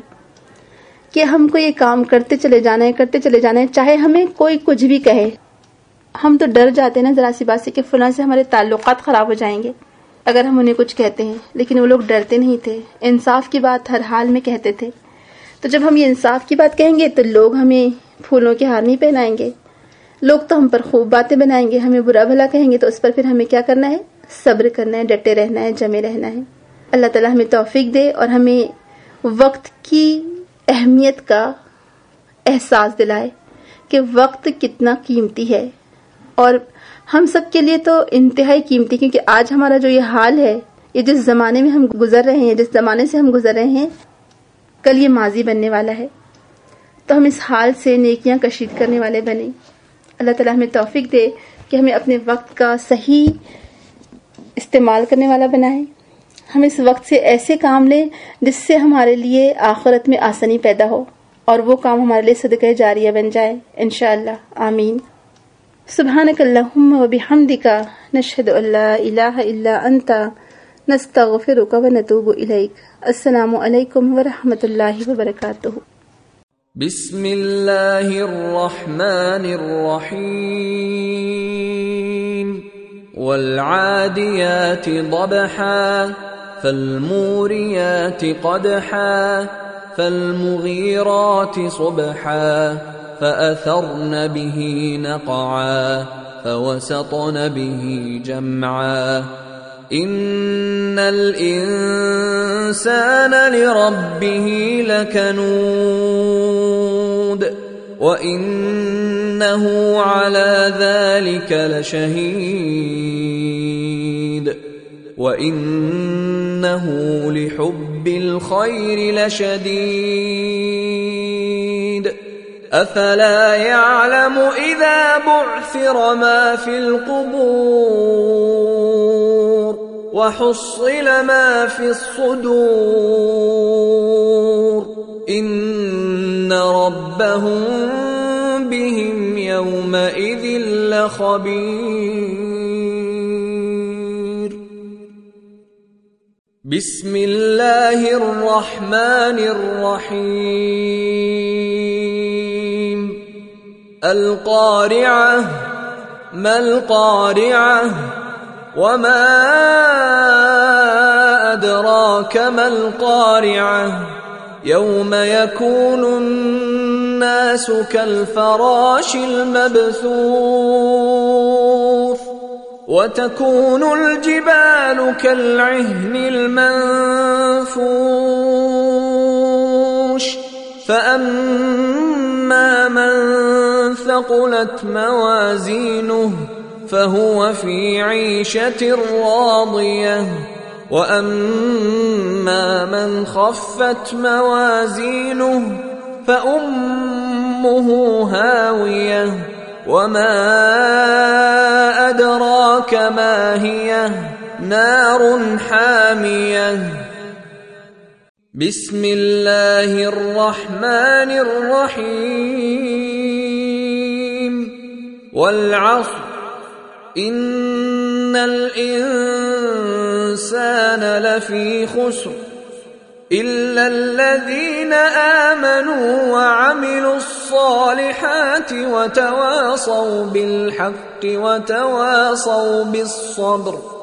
کہ ہم کو یہ کام کرتے چلے جانا ہے، چاہے ہمیں کوئی کچھ بھی کہے۔ ہم تو ڈر جاتے ہیں نا ذرا سی بات سے کہ فلاں سے ہمارے تعلقات خراب ہو جائیں گے اگر ہم انہیں کچھ کہتے ہیں، لیکن وہ لوگ ڈرتے نہیں تھے، انصاف کی بات ہر حال میں کہتے تھے۔ تو جب ہم یہ انصاف کی بات کہیں گے تو لوگ ہمیں پھولوں کے ہار نہیں پہنائیں گے، لوگ تو ہم پر خوب باتیں بنائیں گے، ہمیں برا بھلا کہیں گے، تو اس پر پھر ہمیں کیا کرنا ہے؟ صبر کرنا ہے، ڈٹے رہنا ہے، جمے رہنا ہے۔ اللہ تعالیٰ ہمیں توفیق دے اور ہمیں وقت کی اہمیت کا احساس دلائے کہ وقت کتنا قیمتی ہے، اور ہم سب کے لیے تو انتہائی قیمتی، کیونکہ آج ہمارا جو یہ حال ہے، یہ جس زمانے میں ہم گزر رہے ہیں، جس زمانے سے ہم گزر رہے ہیں، کل یہ ماضی بننے والا ہے۔ تو ہم اس حال سے نیکیاں کشید کرنے والے بنیں۔ اللہ تعالیٰ ہمیں توفیق دے کہ ہمیں اپنے وقت کا صحیح استعمال کرنے والا بنائے۔ ہم اس وقت سے ایسے کام لیں جس سے ہمارے لیے آخرت میں آسانی پیدا ہو، اور وہ کام ہمارے لیے صدقہ جاریہ بن جائے انشاءاللہ، آمین۔ سبحانک اللہم وبحمدک، نشہد ان لا الہ الا انت، نستغفرک ونتوب الیک۔ السلام علیکم ورحمۃ اللہ وبرکاتہ۔
بسم اللہ الرحمن الرحیم۔ والعادیات ضبحا فالموریات قدحا فالمغیرات صبحا فأثرن به نقعا فوسطن به جمعا ان الانسان لربه لکنود وانه على ذلك لشهيد وانه لحب الخير لشديد افلا يعلم اذا بعثر ما في القبور وحصل ما في الصدور ان ربهم بهم يومئذ لخبير۔ بسم اللہ الرحمن الرحیم۔ القارعة ما القارعة وما أدراك ما القارعة يوم يكون الناس كالفراش المبثوث وتكون الجبال كالعهن المنفوش فأما من ثقلت موازينه فهو في عيشة راضية وأما من خفت موازينه فأمه هاوية وما أدراك ما هي نار حامية۔ بسم الله الرحمن الرحيم۔ والعصر إن الإنسان لفي خسر إلا الذين آمنوا وعملوا الصالحات وتواصوا بالحق وتواصوا بالصبر